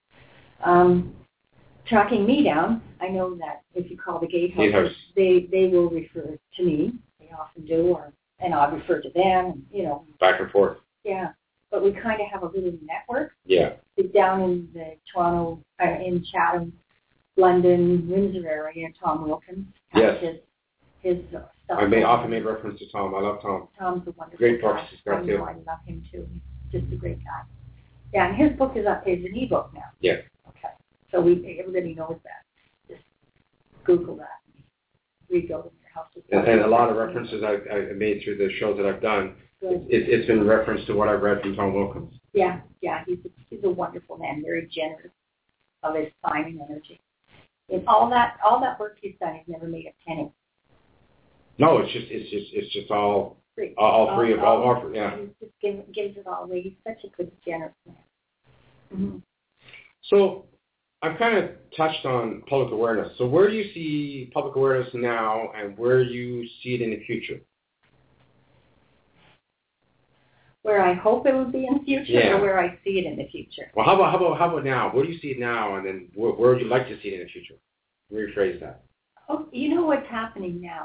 Tracking me down, I know that if you call the Gatehouse, they will refer to me. They often do, and I'll refer to them. Back and forth. Yeah. But we kind of have a little network. Yeah. Down in the Toronto, in Chatham, London, Windsor area, Tom Wilkins has his stuff. I often made reference to Tom. I love Tom. Tom's a wonderful great guy. books he's got too. I love him too. He's just a great guy. Yeah, and his book is an ebook now. Yeah. Okay. So everybody knows that. Just Google that. Rebuilding your house. And a lot of references I've made through the shows that I've done. It's been reference to what I've read from Tom Wilkins. Yeah. He's a wonderful man, very generous of his time and energy. And all that work he's done, he's never made a penny. No, it's just all free. All free. Yeah. He just gives it all away. He's such a good, generous man. Mm-hmm. So I've kind of touched on public awareness. So where do you see public awareness now, and where do you see it in the future? Where I hope it would be in the future, or where I see it in the future. Well, how about now? Where do you see it now, and then where would you like to see it in the future? Rephrase that. Oh, you know what's happening now?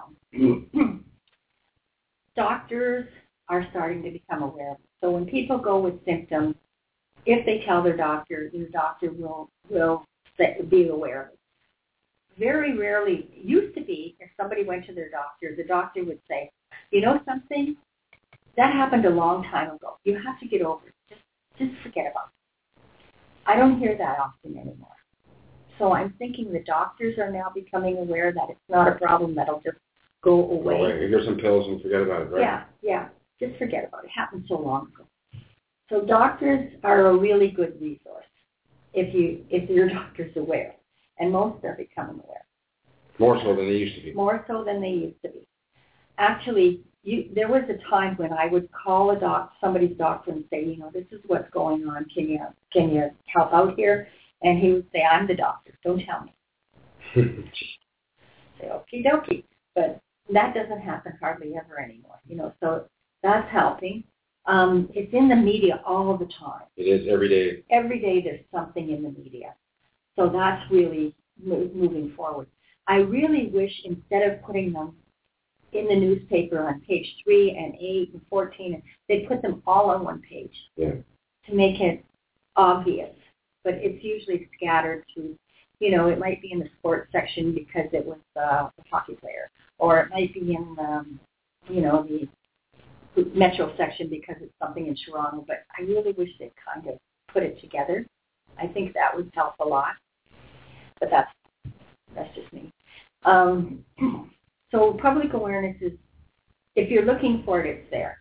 Doctors are starting to become aware of it. So when people go with symptoms, if they tell their doctor will be aware of it. Very rarely, used to be, if somebody went to their doctor, the doctor would say, you know something? That happened a long time ago. You have to get over it. Just forget about it. I don't hear that often anymore. So I'm thinking the doctors are now becoming aware that it's not a problem that'll just go away. Here's some pills and forget about it, right? Yeah. Just forget about it. It happened so long ago. So doctors are a really good resource if your doctor's aware. And most are becoming aware. More so than they used to be. More so than they used to be. Actually, there was a time when I would call somebody's doctor and say, this is what's going on. Can you help out here? And he would say, I'm the doctor. Don't tell me. Say, okie dokie. But that doesn't happen hardly ever anymore. So that's helping. It's in the media all the time. It is every day. Every day there's something in the media. So that's really moving forward. I really wish instead of putting them in the newspaper on page 3 and 8 and 14, they put them all on one page to make it obvious. But it's usually scattered to, it might be in the sports section because it was the hockey player, or it might be in the Metro section because it's something in Toronto. But I really wish they'd kind of put it together. I think that would help a lot. But that's just me. So public awareness is, if you're looking for it, it's there.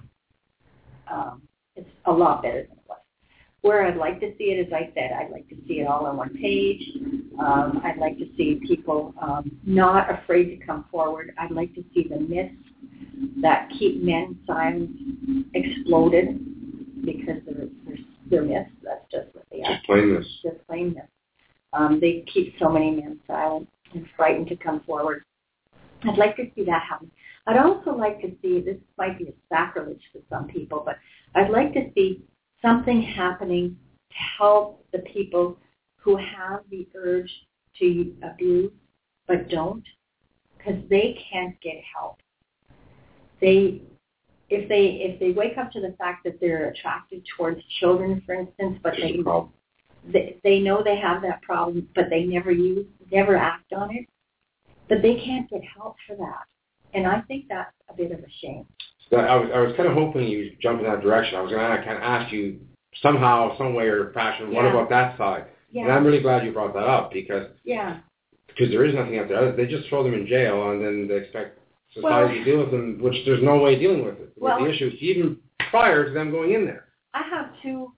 It's a lot better than it was. Where I'd like to see it, as I said, I'd like to see it all on one page. I'd like to see people not afraid to come forward. I'd like to see the myths that keep men silent exploded because they're myths. That's just what they are. Just plain myths. Just plain myths. They keep so many men silent and frightened to come forward. I'd like to see that happen. I'd also like to see, this might be a sacrilege to some people, but I'd like to see something happening to help the people who have the urge to abuse but don't, because they can't get help. If they wake up to the fact that they're attracted towards children, for instance, but they know they have that problem, but they never act on it, but they can't get help for that. And I think that's a bit of a shame. So I was kind of hoping you would jump in that direction. I was going to kind of ask you somehow, some way or fashion, what about that side? Yeah. And I'm really glad you brought that up because there is nothing out there. They just throw them in jail and then they expect society to deal with them, which there's no way of dealing with it. With the issue, even prior to them going in there. I have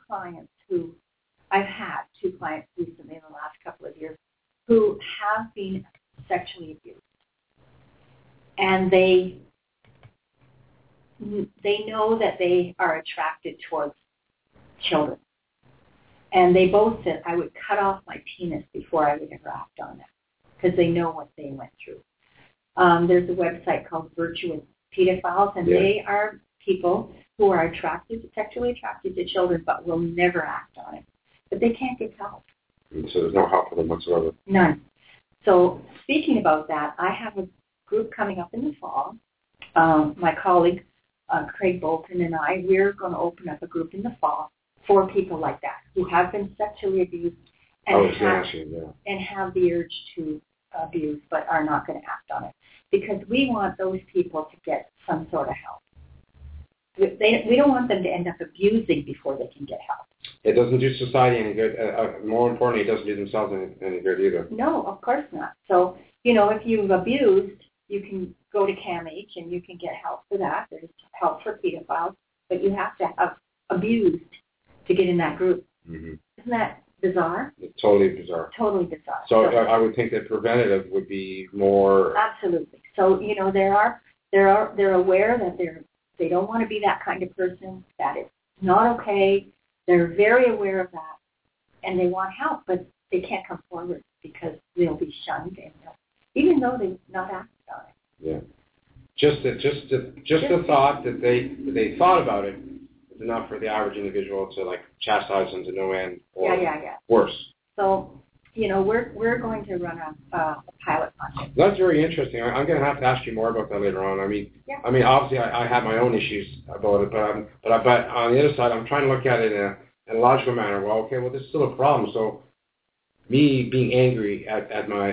I've had two clients recently in the last couple of years who have been sexually abused. And they know that they are attracted towards children. And they both said, I would cut off my penis before I would ever act on it, because they know what they went through. There's a website called Virtuous Pedophiles, and they are people who are sexually attracted to children, but will never act on it. But they can't get help. So there's no help for them whatsoever? None. So speaking about that, I have a group coming up in the fall. My colleague, Craig Bolton, and I, we're going to open up a group in the fall for people like that who have been sexually abused and have the urge to abuse but are not going to act on it. Because we want those people to get some sort of help. We don't want them to end up abusing before they can get help. It doesn't do society any good. More importantly, it doesn't do themselves any good either. No, of course not. So, if you've abused, you can go to CAMH and you can get help for that. There's help for pedophiles, but you have to have abused to get in that group. Mm-hmm. Isn't that bizarre? It's totally bizarre. Totally bizarre. So I would think that preventative would be more. Absolutely. So they're aware that they don't want to be that kind of person. That it's not okay. They're very aware of that, and they want help, but they can't come forward because they'll be shunned, and even though they've not acted on it. Yeah. Just the thought that they thought about it is enough for the average individual to chastise them to no end or worse. So, we're going to run a pilot project. That's very interesting. I'm going to have to ask you more about that later on. I mean, obviously I have my own issues about it, but on the other side, I'm trying to look at it in a logical manner. Well, this is still a problem. So, me being angry at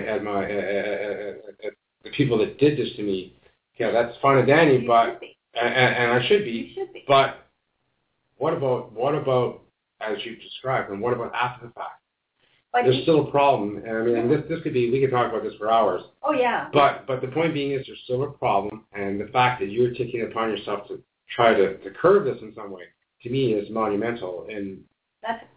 the people that did this to me, that's fine and dandy, but and I should be. You should be. But what about as you described, and what about after the fact? There's still a problem. I mean, this could be, we could talk about this for hours. Oh, yeah. But the point being is there's still a problem, and the fact that you're taking it upon yourself to try to curb this in some way, to me, is monumental. And that's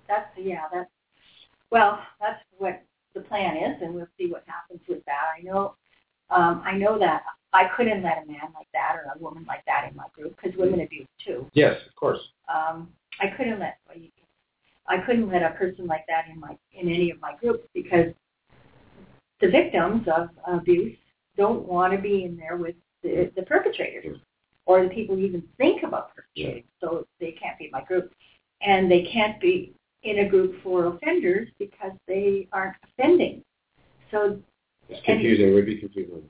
what the plan is, and we'll see what happens with that. I know that I couldn't let a man like that or a woman like that in my group, because women abuse too. Yes, of course. I couldn't let a person like that in any of my groups, because the victims of abuse don't want to be in there with the perpetrators or the people who even think about perpetrating. So they can't be in my group, and they can't be in a group for offenders because they aren't offending. So it's confusing. It would be confusing.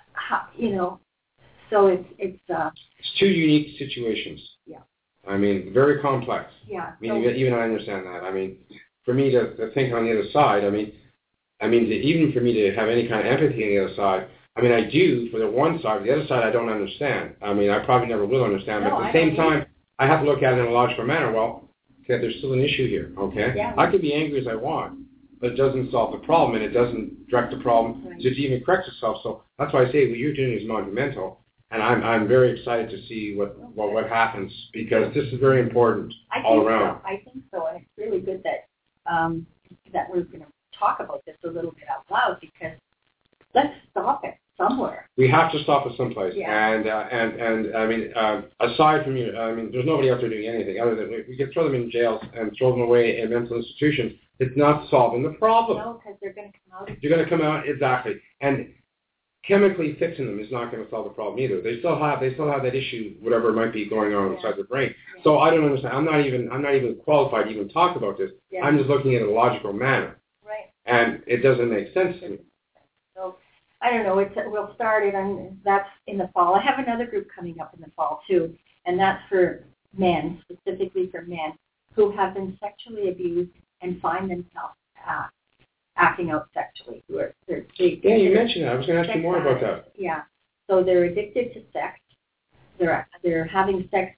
So it's two unique situations. Yeah. I mean, very complex. Yeah. I mean, even I understand that. I mean, for me to think on the other side, I mean, even for me to have any kind of empathy on the other side, I mean, I do for the one side. The other side, I don't understand. I mean, I probably never will understand. But at the same time, I have to look at it in a logical manner. Well, okay, there's still an issue here. Okay, I can be angry as I want, but it doesn't solve the problem, and it doesn't direct the problem to even correct itself. So that's why I say what you're doing is monumental. And I'm very excited to see what happens, because this is very important all around. I think so, and it's really good that that we're going to talk about this a little bit out loud, because let's stop it somewhere. We have to stop it someplace. Yeah. And I mean, aside from you, I mean, there's nobody out there doing anything other than we can throw them in jails and throw them away in mental institutions. It's not solving the problem. No, because they're going to come out. They're going to come out, exactly. And chemically fixing them is not going to solve the problem either. They still have that issue, whatever might be going on inside their brain. Yeah. So I don't understand. I'm not even qualified to even talk about this. Yeah. I'm just looking at it in a logical manner. Right. And it doesn't make sense to me. So I don't know. We'll start it, and that's in the fall. I have another group coming up in the fall too, and that's for men, specifically for men who have been sexually abused and find themselves acting out sexually. Yeah, you mentioned that. I was going to ask you more about that. Yeah. So they're addicted to sex. They're having sex.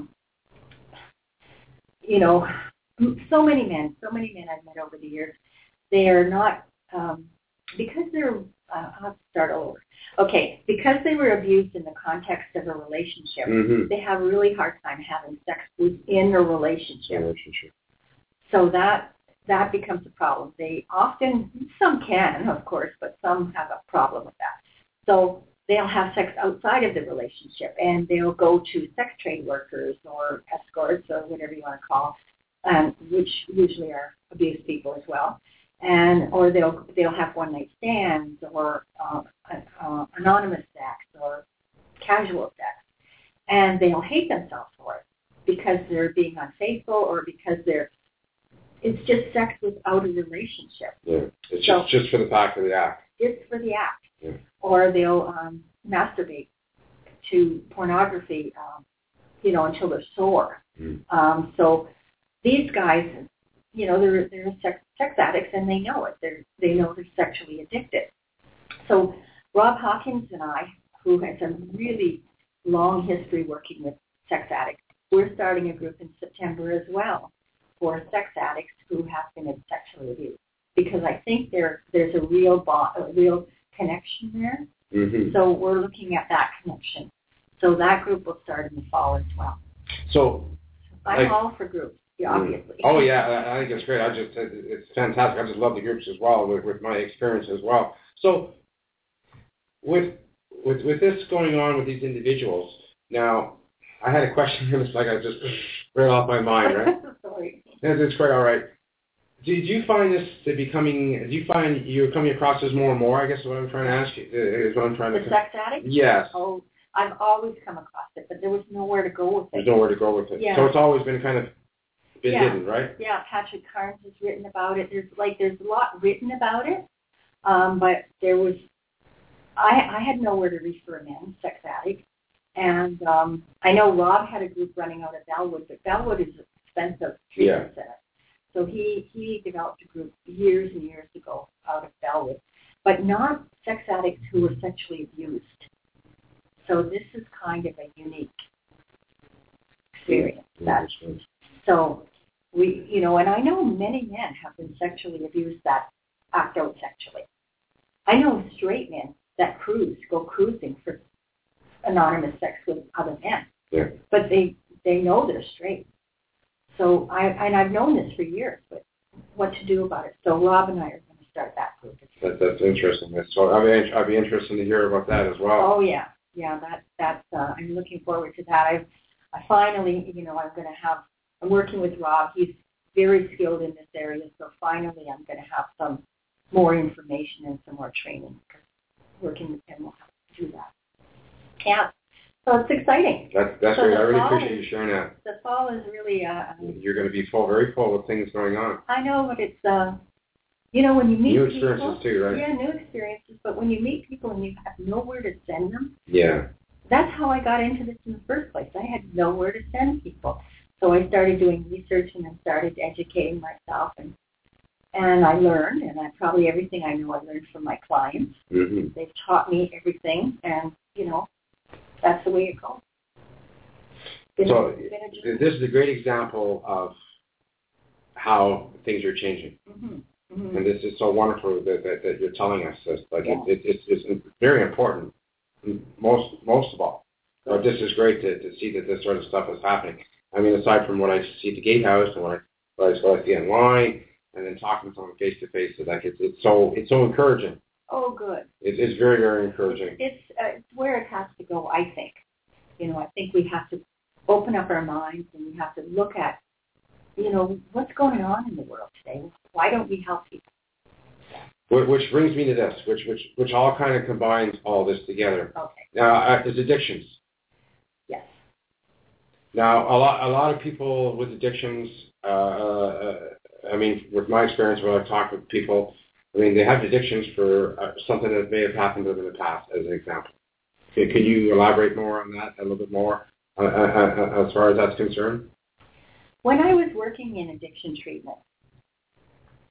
You know, so many men I've met over the years. They are not because they're. I'll have to start over. Okay, because they were abused in the context of a relationship, they have a really hard time having sex within a relationship. So that becomes a problem. They often, some can, of course, but some have a problem with that. So they'll have sex outside of the relationship, and they'll go to sex trade workers or escorts or whatever you want to call, which usually are abused people as well. Or they'll have one night stands or anonymous sex or casual sex, and they'll hate themselves for it because they're being unfaithful or because it's just sex without a relationship. Yeah, it's just for the fact of the act. It's for the act. Yeah. Or they'll masturbate to pornography, until they're sore. So these guys, they're sex addicts, and they know it. They know they're sexually addicted. So Rob Hawkins and I, who has a really long history working with sex addicts, we're starting a group in September as well for sex addicts who have been sexually abused, because I think there's a real connection there. So we're looking at that connection. So that group will start in the fall as well. So I'm all for groups. Obviously. Oh yeah, I think it's great. It's fantastic. I just love the groups as well with my experience as well. So with this going on with these individuals, now I had a question here. It's like I just read off my mind, right? Sorry. It's quite all right. Do you find this to becoming? Do you find you're coming across this more and more? I guess is what I'm trying to ask you. Is what I'm trying the sex addict? Yes. Oh, I've always come across it, but there was nowhere to go with it. There's nowhere to go with it. Yeah. So it's always been kind of hidden, right? Yeah, Patrick Carnes has written about it. There's a lot written about it, but there was, I had nowhere to refer men, sex addicts, and I know Rob had a group running out of Bellwood, but Bellwood is an expensive treatment center, so he developed a group years and years ago out of Bellwood, but not sex addicts who were sexually abused. So this is kind of a unique experience. So we, and I know many men have been sexually abused that act out sexually. I know straight men that go cruising for anonymous sex with other men. Yeah. But they know they're straight. So I've known this for years, but what to do about it? So Rob and I are going to start that group. That's interesting. So I'd be interested to hear about that as well. Oh yeah. That's I'm looking forward to that. I finally, I'm working with Rob. He's very skilled in this area, so finally I'm going to have some more information and some more training, because working with him will help do that. Yeah, so it's exciting. That's great. I really appreciate you sharing that. The fall is really... You're going to be very full of things going on. I know, but it's... when you meet new experiences people, too, right? Yeah, new experiences. But when you meet people and you have nowhere to send them, yeah, that's how I got into this in the first place. I had nowhere to send people, so I started doing research and I started educating myself, and I learned, and probably everything I know I learned from my clients. They've taught me everything, and that's the way it goes. So this is a great example of how things are changing. And this is so wonderful that you're telling us this. It's very important, most of all. But this is great to see that this sort of stuff is happening. I mean, aside from what I see at the Gatehouse and what I see online, and then talking to someone face to face, it's so encouraging. Oh, good. It's very, very encouraging. It's where it has to go, I think. I think we have to open up our minds, and we have to look at what's going on in the world today. Why don't we help people? Which brings me to this, which all kind of combines all this together. Okay. Now, is addictions. Yes. Now, a lot of people with addictions, I mean, with my experience when I've talked with people, I mean, they have addictions for something that may have happened to them in the past, as an example. Can you elaborate more on that a little bit more as far as that's concerned? When I was working in addiction treatment,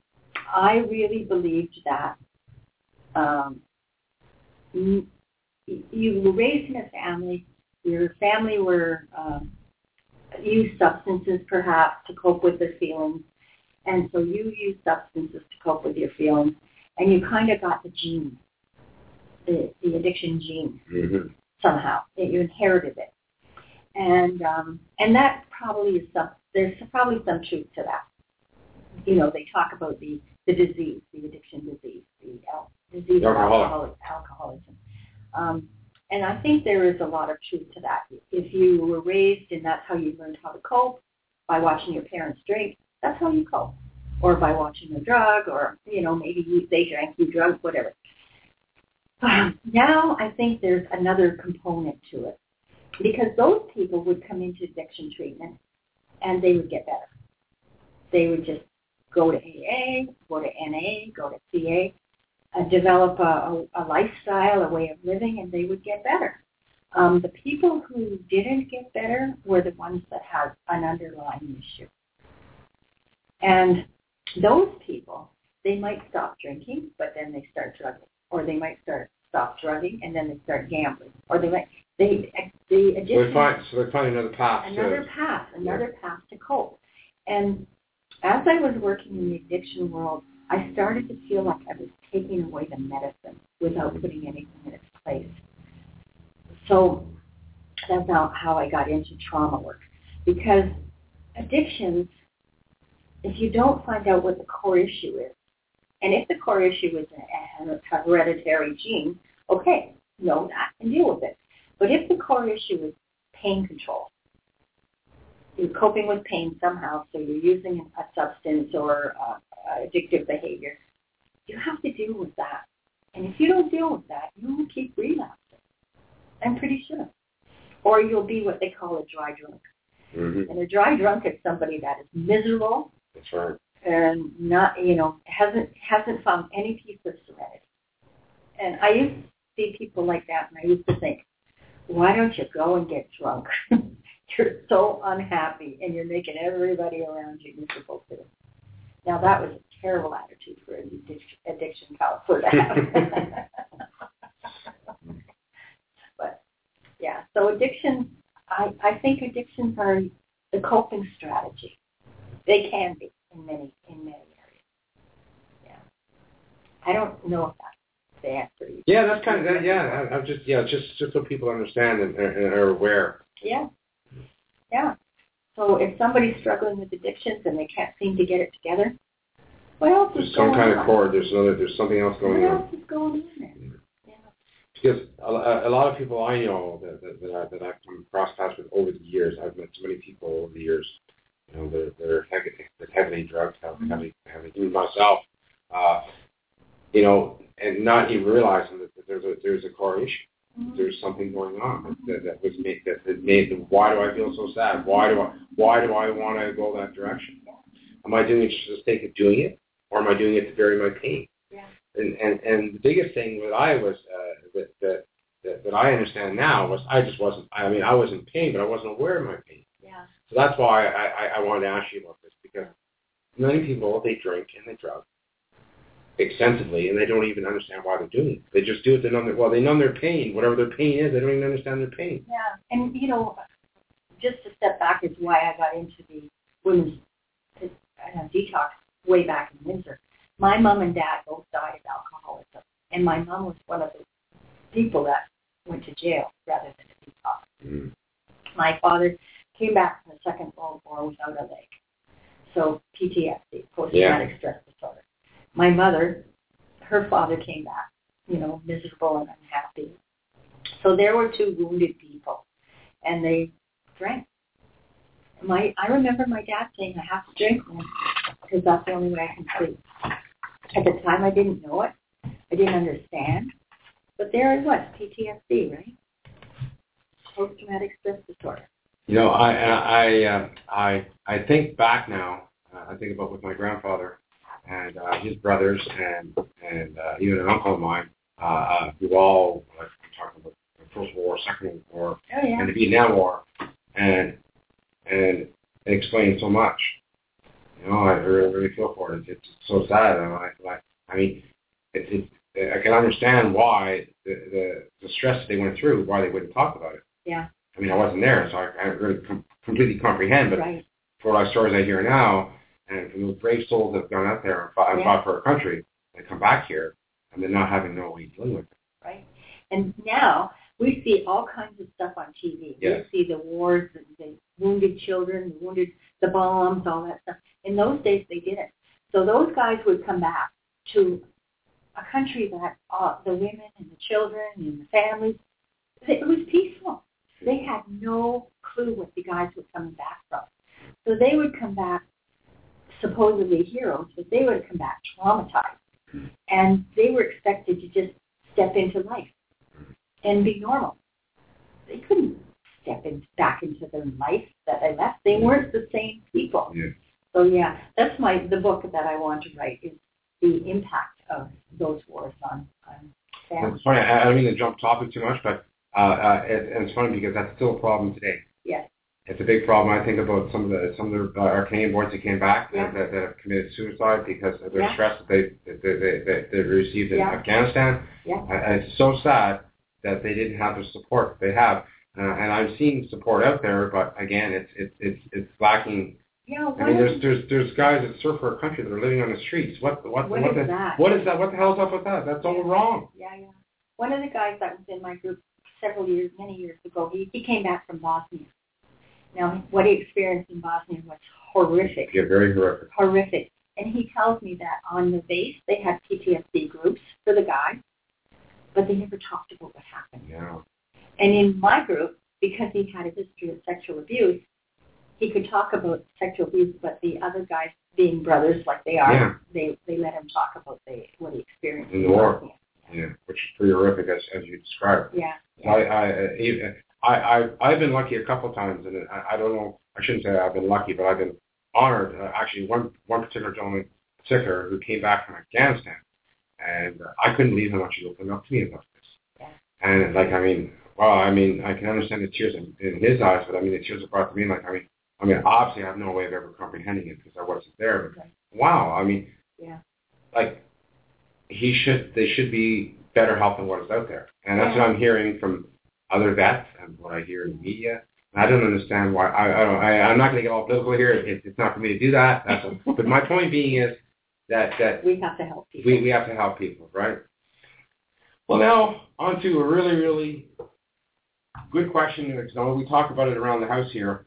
I really believed that, you were raised in a family. Your family were used substances perhaps to cope with their feelings, and so you used substances to cope with your feelings, and you kind of got the gene, the addiction gene somehow. You inherited it, and that probably is there's probably some truth to that. You know, they talk about the disease, the addiction disease, the disease of alcoholism. And I think there is a lot of truth to that. If you were raised and that's how you learned how to cope, by watching your parents drink, that's how you cope. Or by watching a drug, or, you know, maybe they drank, you drunk, whatever. Now I think there's another component to it. Because those people would come into addiction treatment and they would get better. They would just go to AA, go to NA, go to CA, develop a lifestyle, a way of living, and they would get better. The people who didn't get better were the ones that had an underlying issue. And those people, they might stop drinking, but then they start drugging. Or they might stop drugging, and then they start gambling. Or they might, the addiction... So they find another path. Another path to cope. And as I was working in the addiction world, I started to feel like I was taking away the medicine without putting anything in its place. So that's how I got into trauma work. Because addictions, if you don't find out what the core issue is, and if the core issue is a hereditary gene, okay, know that and deal with it. But if the core issue is pain control, you're coping with pain somehow, so you're using a substance or addictive behavior, you have to deal with that. And if you don't deal with that, you will keep relapsing. I'm pretty sure. Or you'll be what they call a dry drunk. Mm-hmm. And a dry drunk is somebody that is miserable. That's right. And not, hasn't found any peace of serenity. And I used to see people like that, and I used to think, why don't you go and get drunk? You're so unhappy, and you're making everybody around you miserable too. Now, that was a terrible attitude for an addiction counselor to have. But, yeah, so addictions, I think addictions are the coping strategy. They can be in many areas. Yeah. I don't know if that's the answer. Yeah, that's kind of, I'm just so people understand and are aware. Yeah. Yeah. So if somebody's struggling with addictions and they can't seem to get it together, what else is going on? There's some kind of cord. There's something else going on. What else is going on there? Yeah. Because a lot of people I know that I've come across paths with over the years, I've met so many people over the years. You know, they're heavily drugged, heavily even myself. You know, and not even realizing that there's a core issue. Mm-hmm. There's something going on that made the why do I feel so sad? Why do I want to go that direction? Am I doing it just for the sake of doing it, or am I doing it to bury my pain? Yeah. And the biggest thing that I was that I understand now was I was in pain, but I wasn't aware of my pain. Yeah. So that's why I wanted to ask you about this, because many people, they drink and they drug extensively, and they don't even understand why they're doing it. They just do it to numb their pain. Whatever their pain is, they don't even understand their pain. Yeah, and just to step back is why I got into the women's detox way back in Windsor. My mom and dad both died of alcoholism, and my mom was one of the people that went to jail rather than a detox. Mm. My father came back from the Second World War without a leg, so PTSD, post-traumatic stress disorder. My mother, her father came back, miserable and unhappy. So there were two wounded people, and they drank. I remember my dad saying, I have to drink because that's the only way I can sleep. At the time, I didn't know it. I didn't understand. But there it was, PTSD, right? Post-traumatic stress disorder. I think back now. I think about with my grandfather and his brothers and even an uncle of mine who all talking about the First World War, Second World War, and the Vietnam War, and explain so much. I really feel for it. It's so sad. I can understand why the stress that they went through, why they wouldn't talk about it. Yeah. I mean, I wasn't there, so I can't really completely comprehend, but Right. for all the stories I hear now, and from those brave souls that have gone out there and fought for our country, they come back here, and they're not having no way dealing with it. Right. And now we see all kinds of stuff on TV. Yes. We see the wars, the wounded children, the bombs, all that stuff. In those days, they didn't. So those guys would come back to a country that the women and the children and the families, it was peaceful. They had no clue what the guys were coming back from. So they would come back supposedly heroes, but they would come back traumatized. And they were expected to just step into life and be normal. They couldn't step back into their life that they left. They weren't the same people. Yeah. So yeah, that's the book that I want to write, is the impact of those wars on families. It's funny, I don't mean to jump topic too much, but and it's funny because that's still a problem today. Yes. It's a big problem. I think about some of our Canadian boys that came back that have committed suicide because of their stress that they received in Afghanistan. Yeah. It's so sad that they didn't have the support they have, and I'm seeing support out there, but again, it's lacking. Yeah. I mean, there's guys that serve for our country that are living on the streets. What is that? What is that? What the hell's up with that? That's all wrong. Yeah. One of the guys that was in my group many years ago, he came back from Bosnia. Now, what he experienced in Bosnia was horrific. Yeah, very horrific. Horrific. And he tells me that on the base, they had PTSD groups for the guy, but they never talked about what happened. Yeah. And in my group, because he had a history of sexual abuse, he could talk about sexual abuse, but the other guys, being brothers like they are, they let him talk about what he experienced in the war. Yeah, which is pretty horrific as you described. Yeah. I've been lucky a couple of times, and I don't know. I shouldn't say I've been lucky, but I've been honored. Actually, one particular gentleman, who came back from Afghanistan, and I couldn't believe how much he opened up to me about this. Yeah. And I can understand the tears in his eyes, but I mean the tears are brought to me. Obviously, I have no way of ever comprehending it because I wasn't there. But wow, they should be better help than what is out there, and that's what I'm hearing from other vets and what I hear in the media. I don't understand why. I'm not going to get all political here. It's not for me to do that. But my point being is that we have to help people. We have to help people, right? Well, now on to a really, really good question. Because we talk about it around the house here.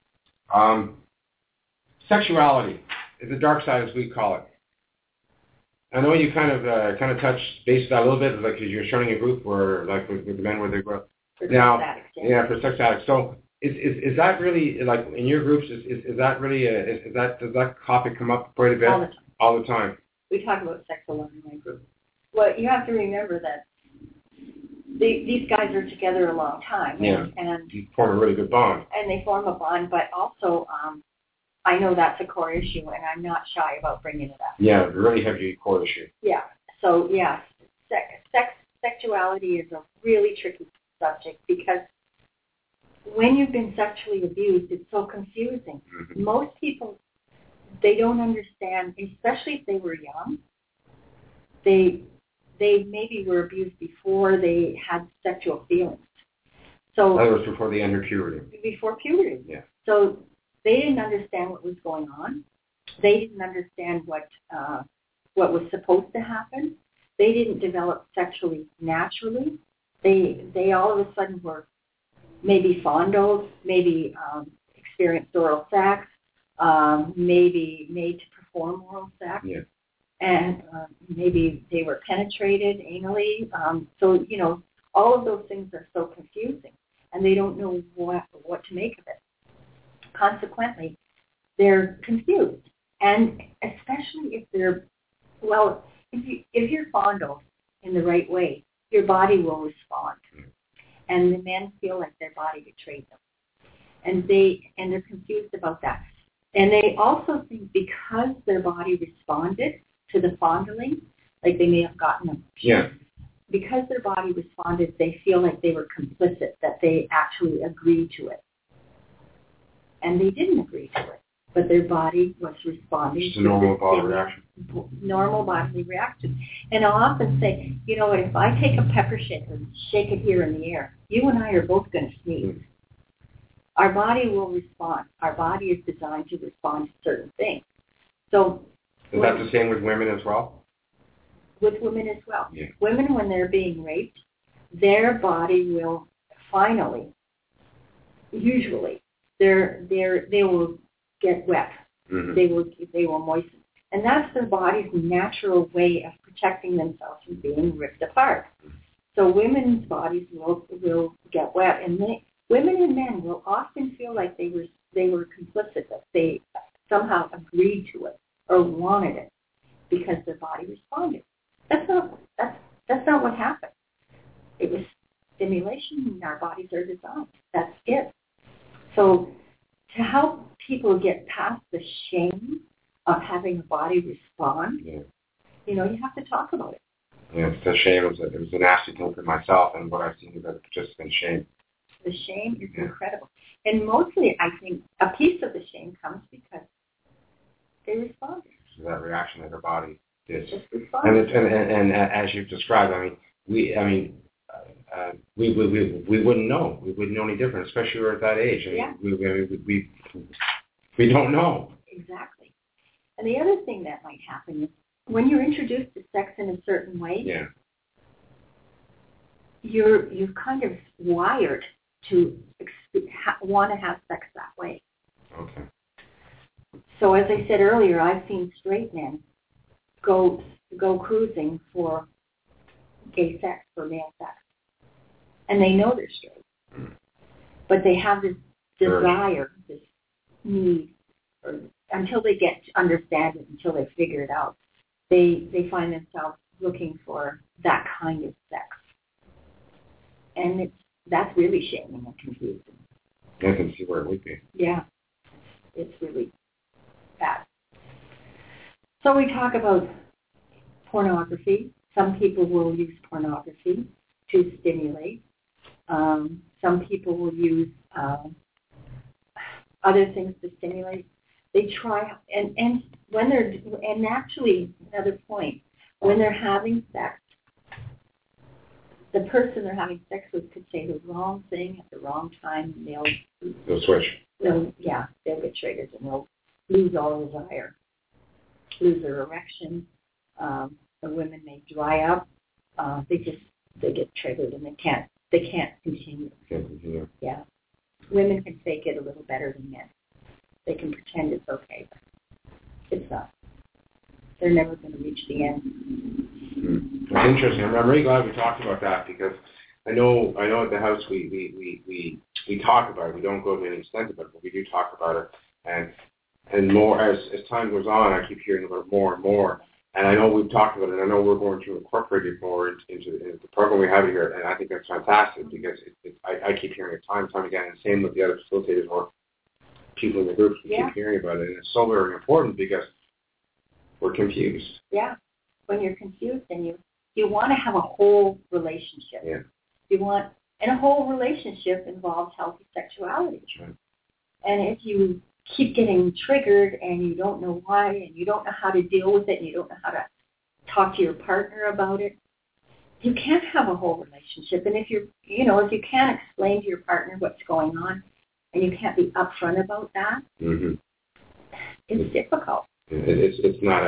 Sexuality is the dark side, as we call it. I know you kind of touched base that a little bit, like you're showing a group where, like, with the men where they grow. Now, for sex addicts. So, is that really, like, in your groups? Is that really does that topic come up quite a bit? All the time. We talk about sex a lot in my group. Well, you have to remember that these guys are together a long time, and you form a really good bond. And they form a bond, but also, I know that's a core issue, and I'm not shy about bringing it up. Yeah, really heavy core issue. Yeah. So, sexuality is a really tricky subject because when you've been sexually abused, it's so confusing. Mm-hmm. Most people, they don't understand, especially if they were young. They maybe were abused before they had sexual feelings. So that was before they entered puberty. Before puberty. Yeah. So they didn't understand what was going on. They didn't understand what was supposed to happen. They didn't develop sexually naturally. They all of a sudden were maybe fondled, maybe experienced oral sex, maybe made to perform oral sex, and maybe they were penetrated anally. So, all of those things are so confusing, and they don't know what to make of it. Consequently, they're confused, and especially if if you're fondled in the right way, your body will respond, and the men feel like their body betrayed them, and they're confused about that, and they also think because their body responded to the fondling, like they may have gotten them. Yeah. Because their body responded, they feel like they were complicit, that they actually agreed to it. And they didn't agree to it. but their body was responding Just a normal body reaction. Normal bodily reaction. And I'll often say, you know what, if I take a pepper shaker and shake it here in the air, you and I are both going to sneeze. Our body will respond. Our body is designed to respond to certain things. So is that the same with women as well? With women as well. Yeah. Women, when they're being raped, their body will finally, usually, they will get wet. Mm-hmm. They will moisten. And that's their body's natural way of protecting themselves from being ripped apart. So women's bodies will get wet, and women and men will often feel like they were complicit, that they somehow agreed to it or wanted it because their body responded. That's not what happened. It was stimulation, and our bodies are designed. That's it. So to help people get past the shame of having a body respond, you have to talk about it. Yeah, it's a shame. It was a nasty thing for myself, and what I've seen is that just been shame. The shame is incredible. And mostly, I think, a piece of the shame comes because they responded. So that reaction that their body did. Just responded. And as you've described, we wouldn't know. We wouldn't know any different, especially we're at that age. We don't know. Exactly. And the other thing that might happen is when you're introduced to sex in a certain way, you're kind of wired to want to have sex that way. Okay. So as I said earlier, I've seen straight men go cruising for gay sex, for male sex. And they know they're straight. But they have this desire, this need, or until they get to understand it, until they figure it out, they find themselves looking for that kind of sex. And that's really shaming and confusing. I can see where it would be. Yeah. It's really bad. So we talk about pornography. Some people will use pornography to stimulate. Some people will use other things to stimulate. They try, and when and actually, another point, when they're having sex, the person they're having sex with could say the wrong thing at the wrong time, and they'll switch. They'll get triggered, and they'll lose all desire, lose their erection. The women may dry up. They get triggered, and they can't continue. Can't continue. Yeah. Women can fake it a little better than men. They can pretend it's okay, but it's not. They're never going to reach the end. It's interesting. I'm really glad we talked about that, because I know at the house we talk about it. We don't go to any extent about it, but we do talk about it. And more as time goes on, I keep hearing about it more and more. And I know we've talked about it, and I know we're going to incorporate it more into the program we have here. And I think that's fantastic, because I keep hearing it time and time again, and same with the other facilitators or people in the group keep hearing about it. And it's so very important, because we're confused. Yeah. When you're confused, and you want to have a whole relationship. Yeah. And a whole relationship involves healthy sexuality. That's right. And if you keep getting triggered and you don't know why, and you don't know how to deal with it, and you don't know how to talk to your partner about it, you can't have a whole relationship. And if if you can't explain to your partner what's going on, and you can't be upfront about that, it's difficult. It's not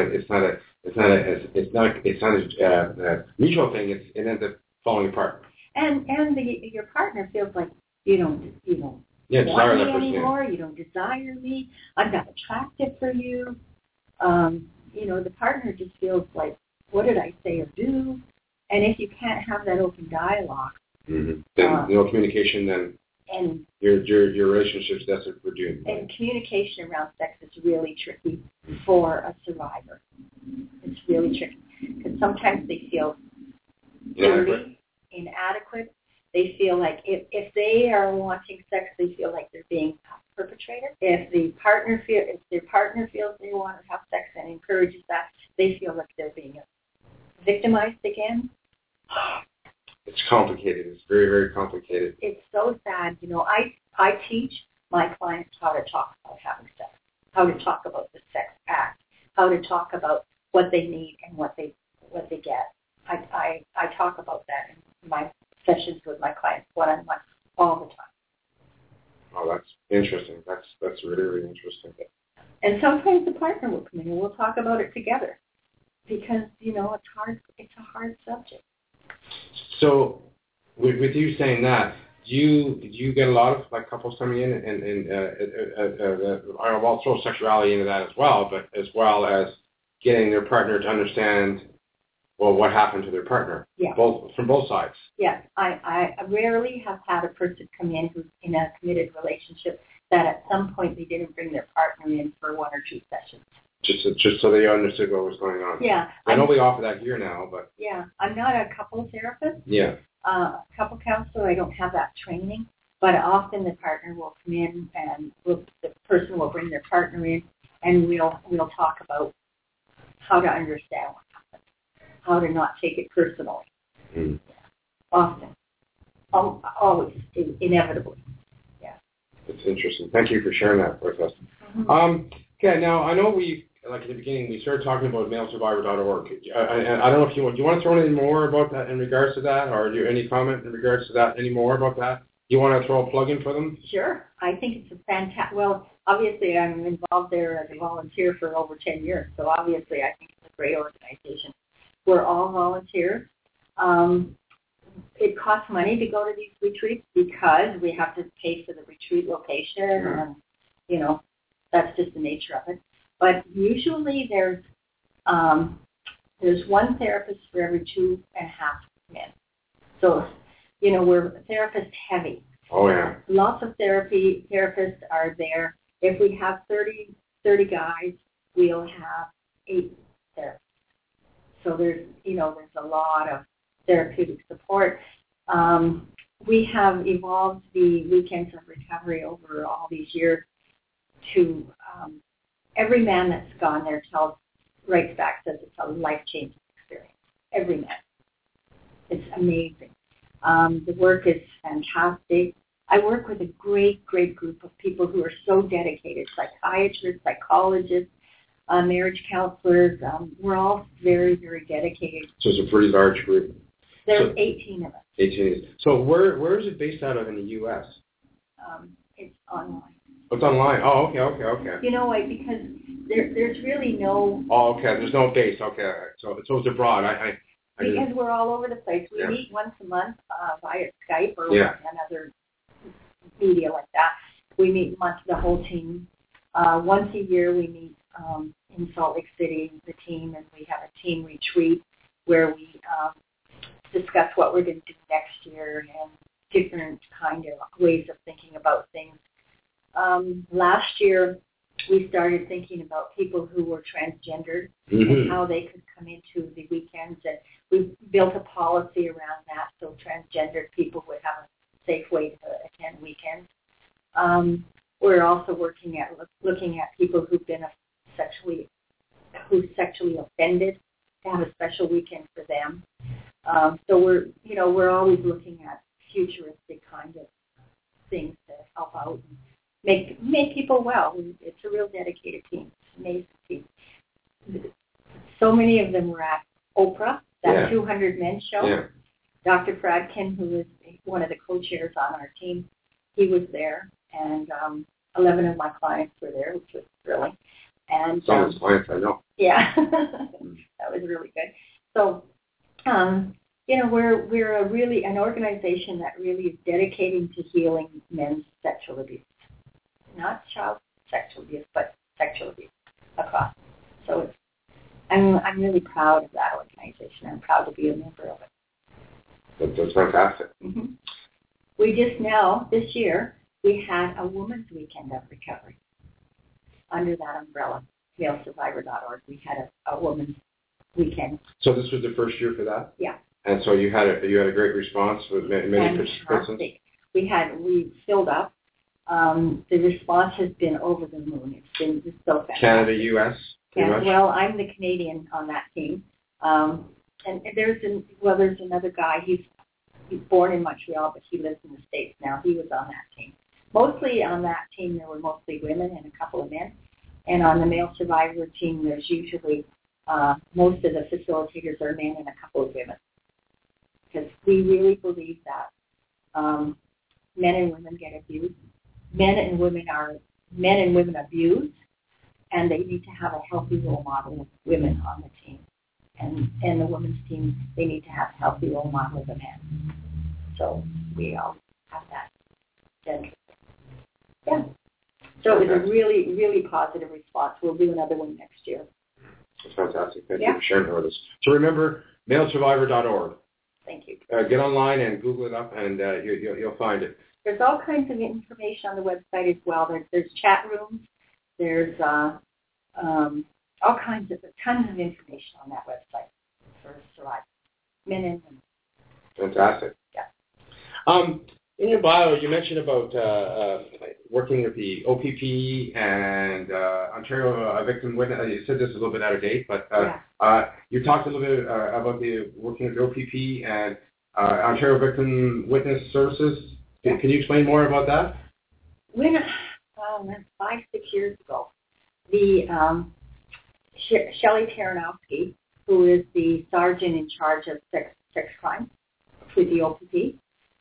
a mutual thing. It ends up falling apart. And your partner feels like you don't want me anymore. You don't desire me. I'm not attractive for you. The partner just feels like, what did I say or do? And if you can't have that open dialogue, then no communication, then and your relationship's destined for doom. And communication around sex is really tricky for a survivor. It's really tricky, because sometimes they feel dirty, inadequate. They feel like if they are wanting sex, they feel like they're being a perpetrator. If their partner feels they want to have sex and encourages that, they feel like they're being victimized again. It's complicated. It's very, very complicated. It's so sad. I teach my clients how to talk about having sex. how to talk about the sex act, how to talk about what they need and what they get. I talk about that in my sessions with my clients one-on-one all the time. Oh, that's interesting. That's really, really interesting. And sometimes the partner will come in and we'll talk about it together because, you know, it's hard. It's a hard subject. So with you saying that, do you get a lot of like couples coming in and I'll throw sexuality into that as well, but as well as getting their partner to understand, well, what happened to their partner? Yeah. From both sides. Yes. I rarely have had a person come in who's in a committed relationship that at some point they didn't bring their partner in for 1 or 2 sessions. Just so they understood what was going on. Yeah. I know we offer that here now, but. Yeah. I'm not a couple therapist. Yeah. Couple counselor. I don't have that training, but often the partner will come in and the person will bring their partner in, and we'll talk about how to understand what happened, how to not take it personally. Mm. Often, always, inevitably. Yeah. It's interesting. Thank you for sharing that with us. Mm-hmm. Okay, now I know like at the beginning, we started talking about malesurvivor.org. I don't know if do you want to throw anything more about that in regards to that, or do you any comment in regards to that, any more about that? Do you want to throw a plug in for them? Sure. I think it's a fantastic, well, obviously I'm involved there as a volunteer for over 10 years, so obviously I think it's a great organization. We're all volunteers. It costs money to go to these retreats because we have to pay for the retreat location, and, you know, that's just the nature of it. But usually there's one therapist for every 2.5 men. So, you know, we're therapist heavy. Oh, yeah. Lots of therapists are there. If we have 30 guys, we'll have 8 therapists. So there's a lot of therapeutic support. We have evolved the Weekends of Recovery over all these years to every man that's gone there writes back, says it's a life-changing experience. Every man. It's amazing. The work is fantastic. I work with a great, great group of people who are so dedicated, psychiatrists, psychologists, marriage counselors. We're all very, very dedicated. So it's a pretty large group. There's 18 of us. 18. So where is it based out of in the U.S.? It's online. Oh, it's online. Oh, okay. You know why? Because there's really no... Oh, okay. There's no base. Okay. So it's abroad. Because we're all over the place. We meet once a month via Skype or another media like that. We meet the whole team. Once a year we meet in Salt Lake City, the team, and we have a team retreat where we discuss what we're going to do next year and different kind of ways of thinking about things. Last year, we started thinking about people who were transgendered and how they could come into the weekends, and we built a policy around that so transgendered people would have a safe way to attend weekends. We're also looking at people who've been sexually offended, to have a special weekend for them. So we're always looking at futuristic kind of things to help out and make people well. It's a real dedicated team. It's an amazing team. So many of them were at Oprah, that 200 Men show. Yeah. Dr. Fradkin, who was one of the co-chairs on our team, he was there, and 11 of my clients were there, which was thrilling. And some of his clients I know. Yeah, that was really good. So, we're an organization that really is dedicating to healing men's sexual abuse. Not child sexual abuse, but sexual abuse across. So I'm really proud of that organization. I'm proud to be a member of it. That's fantastic. Mm-hmm. We just now, this year, we had a Women's Weekend of Recovery under that umbrella, malesurvivor.org. We had a women's weekend. So this was the first year for that? Yeah. And so you had a great response with many participants? We filled up. The response has been over the moon. It's been just so fantastic. Canada, U.S.? Well, I'm the Canadian on that team. And there's another guy. He's born in Montreal, but he lives in the States now. He was on that team. Mostly on that team, there were mostly women and a couple of men. And on the male survivor team, there's usually most of the facilitators are men and a couple of women. Because we really believe that men and women get abused. Men and women abuse, and they need to have a healthy role model of women on the team. And the women's team, they need to have a healthy role model of the men. So we all have that. Yeah. So it was a really, really positive response. We'll do another one next year. That's fantastic. Thank you for sharing with us. So remember, malesurvivor.org. Thank you. Get online and Google it up, and you'll find it. There's all kinds of information on the website as well. There's chat rooms. There's all kinds of tons of information on that website for survivors, men and women. Fantastic. Yeah. In your bio, you mentioned about working with the OPP and Ontario Victim Witness. You said this is a little bit out of date, but you talked a little bit about the working with the OPP and Ontario Victim Witness Services. Can you explain more about that? When 5-6 years ago, the Shelley Taranowski, who is the sergeant in charge of sex crimes with the OPP,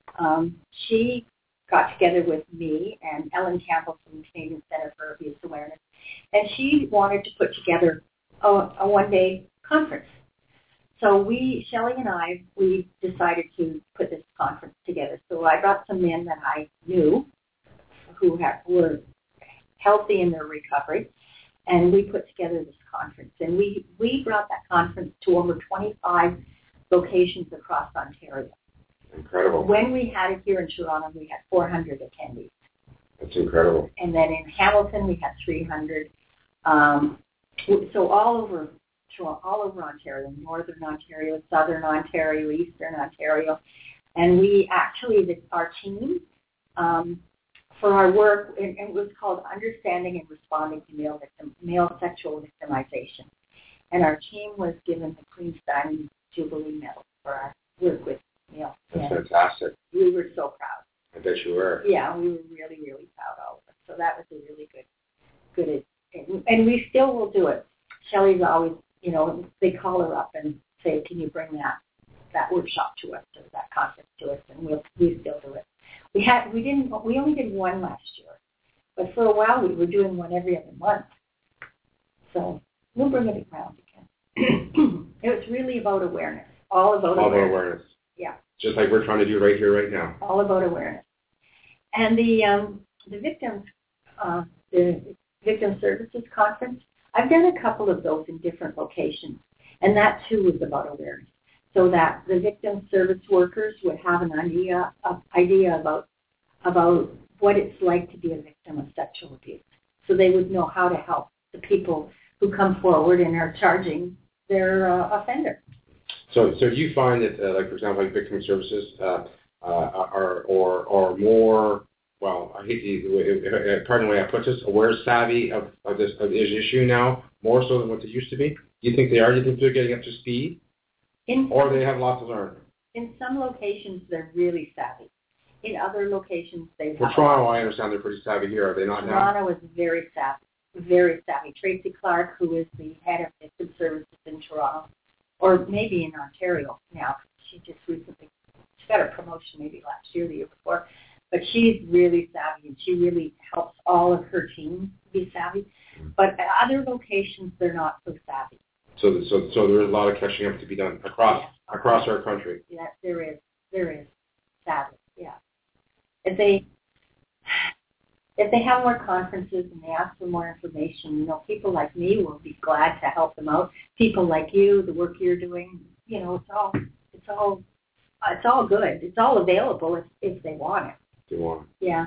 she got together with me and Ellen Campbell from the Canadian Centre for Abuse Awareness, and she wanted to put together a one-day conference. So Shelley and I, we decided to put this conference together. So I got some men that I knew who were healthy in their recovery, and we put together this conference. And we brought that conference to over 25 locations across Ontario. Incredible. When we had it here in Toronto, we had 400 attendees. That's incredible. And then in Hamilton, we had 300. So all over Ontario, Northern Ontario, Southern Ontario, Eastern Ontario. And we actually, our team, for our work, and it was called Understanding and Responding to Male Sexual Victimization. And our team was given the Queen's Diamond Jubilee Medal for our work with male. That's fantastic. We were so proud. I bet you were. Yeah, we were really, really proud of it. So that was a really good, and we still will do it. Shelley's always, they call her up and say, can you bring that workshop to us, or that conference to us, and we still do it. We only did one last year, but for a while we were doing one every other month. So we'll bring it around again. It was really about awareness, all about awareness. Yeah. Just like we're trying to do right here, right now. All about awareness. And the Victim Services Conference, I've done a couple of those in different locations, and that too was about awareness, so that the victim service workers would have an idea about what it's like to be a victim of sexual abuse, so they would know how to help the people who come forward and are charging their offender. So do you find that, like for example, like victim services are more? Well, I hate to, pardon the way I put this, aware savvy of this issue now, more so than what they used to be? Do you think they are? Do you think they're getting up to speed? Or they have lots to learn? In some locations, they're really savvy. In other locations, they have... Well, Toronto, I understand they're pretty savvy here. Are they not now? Toronto is very savvy. Tracy Clark, who is the head of victim services in Toronto, or maybe in Ontario now. She just recently, she got a promotion maybe last year, the year before. But she's really savvy, and she really helps all of her team be savvy. But at other locations, they're not so savvy. So there's a lot of catching up to be done across our country. Yeah, there is savvy. Yeah. If they have more conferences and they ask for more information, people like me will be glad to help them out. People like you, the work you're doing, it's all good. It's all available if they want it. They want it. Yeah.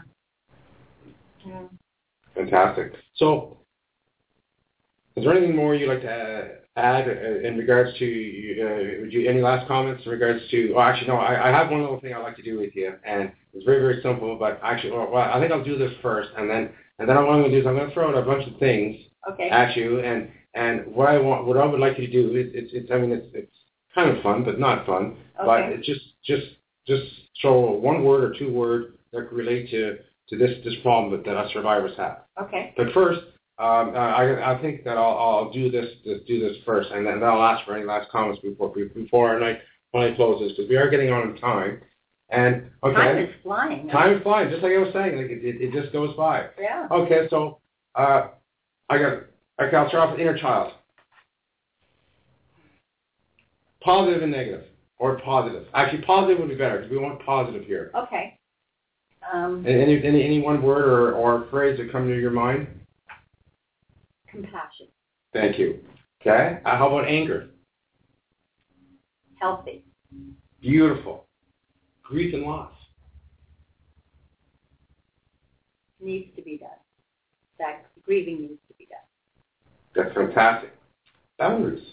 Fantastic. So, is there anything more you'd like to add in regards to, any last comments in regards to, I have one little thing I'd like to do with you, and it's very, very simple, but actually, I think I'll do this first, and then what I'm going to do is I'm going to throw out a bunch of things at you, and what I would like you to do is, it's kind of fun, but not fun, but it's just throw one word or two words that relate to this problem that us survivors have. Okay. But first, I think that I'll do this first, and then I'll ask for any last comments before our night closes, because we are getting on in time. And okay, time is flying. Time is flying, just like I was saying. Like it just goes by. Yeah. Okay, so I'll start off with inner child. Positive and negative, or positive. Actually, positive would be better because we want positive here. Okay. Any one word or phrase that come to your mind? Compassion. Thank you. Okay. How about anger? Healthy. Beautiful. Grief and loss. Needs to be done. That grieving needs to be done. That's fantastic. Boundaries.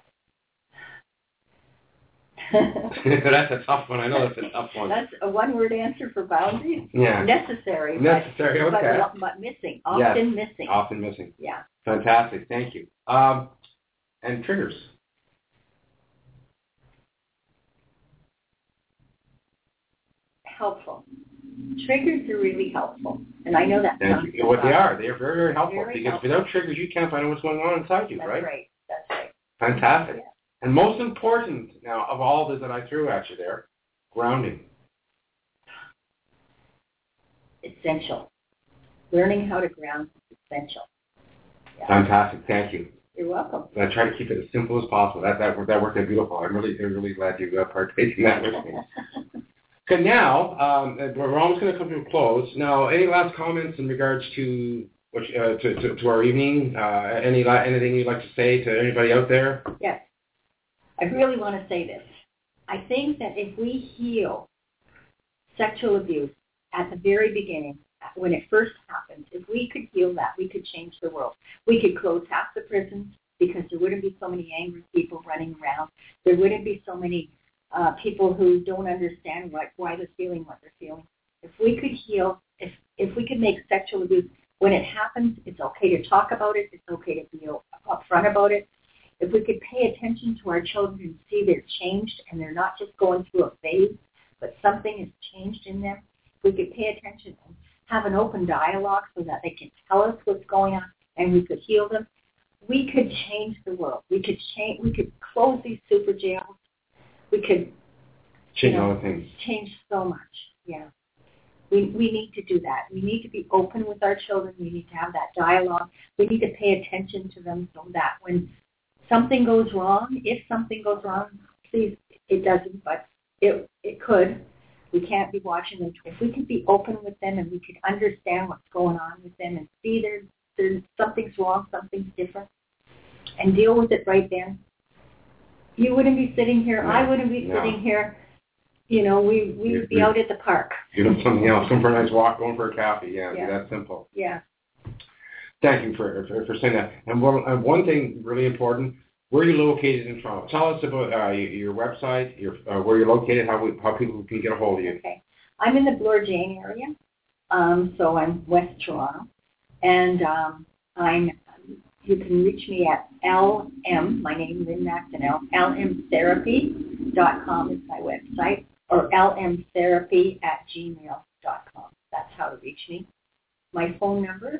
That's a tough one. I know that's a tough one. That's a one-word answer for boundaries. Yeah. Necessary. Necessary. Okay. But missing. Often yes. missing. Often missing. Yeah. Fantastic. Thank you. And triggers. Helpful. Triggers are really helpful, and I know that. Thank you. What they are very, very helpful. Very because helpful. Without triggers, you can't find out what's going on inside you, That's right? right. That's right. Fantastic. Yeah. And most important now of all that I threw at you there, grounding. Essential. Learning how to ground is essential. Yeah. Fantastic. Thank you. You're welcome. And I try to keep it as simple as possible. That worked out beautiful. I'm really glad you partaking in that with me. Okay, now we're almost going to come to a close. Now, any last comments in regards to to our evening? Anything you'd like to say to anybody out there? Yes. I really want to say this. I think that if we heal sexual abuse at the very beginning, when it first happened, if we could heal that, we could change the world. We could close half the prisons because there wouldn't be so many angry people running around. There wouldn't be so many people who don't understand why they're feeling what they're feeling. If we could heal, if we could make sexual abuse, when it happens, it's okay to talk about it. It's okay to be upfront about it. If we could pay attention to our children and see they're changed and they're not just going through a phase, but something has changed in them, if we could pay attention and have an open dialogue so that they can tell us what's going on and we could heal them, we could change the world. We could close these super jails. We could change all the things. Change so much. Yeah. We need to do that. We need to be open with our children. We need to have that dialogue. We need to pay attention to them so that when something goes wrong, if something goes wrong, please, it doesn't, but it could. We can't be watching them. If we could be open with them and we could understand what's going on with them and see there's something's wrong, something's different, and deal with it right then, you wouldn't be sitting here. No, I wouldn't be sitting here. We'd be out at the park. Doing something else, going for a nice walk, going for a coffee. Yeah, it'd be that simple. Yeah. Thank you for saying that. And one thing really important, where are you located in Toronto? Tell us about your website, where you're located, how people can get a hold of you. Okay. I'm in the Bloor Jane area, so I'm West Toronto. And you can reach me at LM, my name Lynn McDonnell, lmtherapy.com is my website, or lmtherapy@gmail.com. That's how to reach me. My phone number is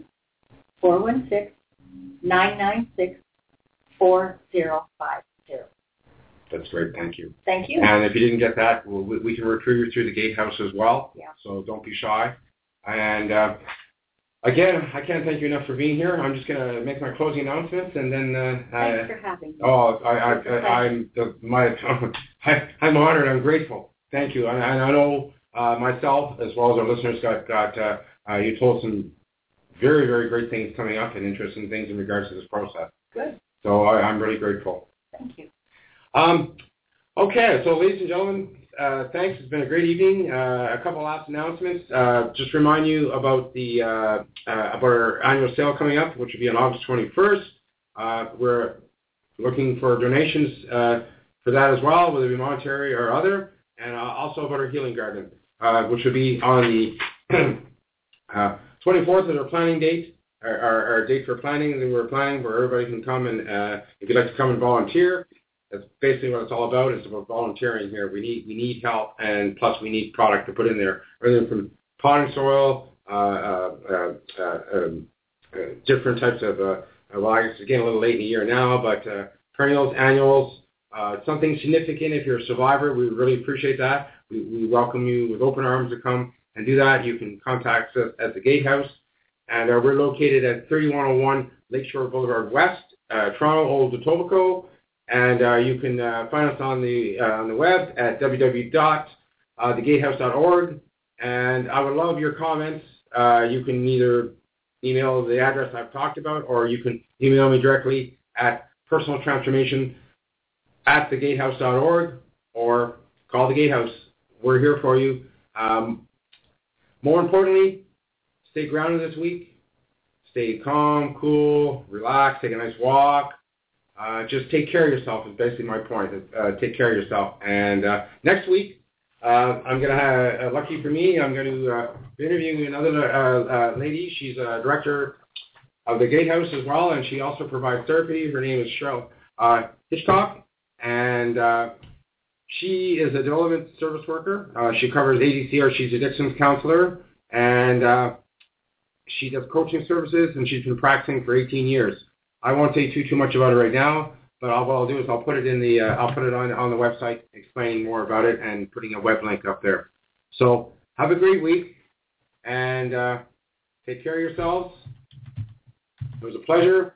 416-996-4050. That's great. Thank you. Thank you. And if you didn't get that, we can recruit you through the Gatehouse as well. Yeah. So don't be shy. And again, I can't thank you enough for being here. I'm just going to make my closing announcements, and then. Thanks for having me. Oh, I'm honored. I'm grateful. Thank you. And I know myself as well as our listeners got you told some very, very great things coming up and interesting things in regards to this process. Good. So I'm really grateful. Thank you. Okay, so ladies and gentlemen, thanks. It's been a great evening. A couple last announcements. Just remind you about about our annual sale coming up, which will be on August 21st. We're looking for donations for that as well, whether it be monetary or other, and also about our healing garden, which will be on the 24th is our planning date, our date for planning that we're planning, where everybody can come and if you'd like to come and volunteer. That's basically what it's all about. It's about volunteering here. We need help, and plus we need product to put in there. Everything from potting soil, different types of, well, I guess it's getting a little late in the year now, but perennials, annuals, something significant. If you're a survivor, we really appreciate that. We welcome you with open arms to come and do that. You can contact us at the Gatehouse, and we're located at 3101 Lakeshore Boulevard West, Toronto, Old Etobicoke, and you can find us on the web at www.thegatehouse.org. And I would love your comments. You can either email the address I've talked about, or you can email me directly at personaltransformation@thegatehouse.org, or call the Gatehouse. We're here for you. More importantly, stay grounded this week. Stay calm, cool, relax, take a nice walk. Just take care of yourself is basically my point. Take care of yourself. And next week, I'm going to have, lucky for me, I'm going to be interviewing another lady. She's a director of the Gatehouse as well, and she also provides therapy. Her name is Cheryl Hitchcock, and she is a development service worker. She covers ADCR. She's a addictions counselor, and she does coaching services, and she's been practicing for 18 years. I won't say too much about it right now, but what I'll do is I'll put it on the website, explaining more about it and putting a web link up there. So have a great week, and take care of yourselves. It was a pleasure,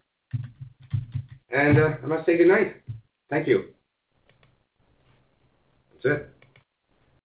and I must say good night. Thank you. That's it.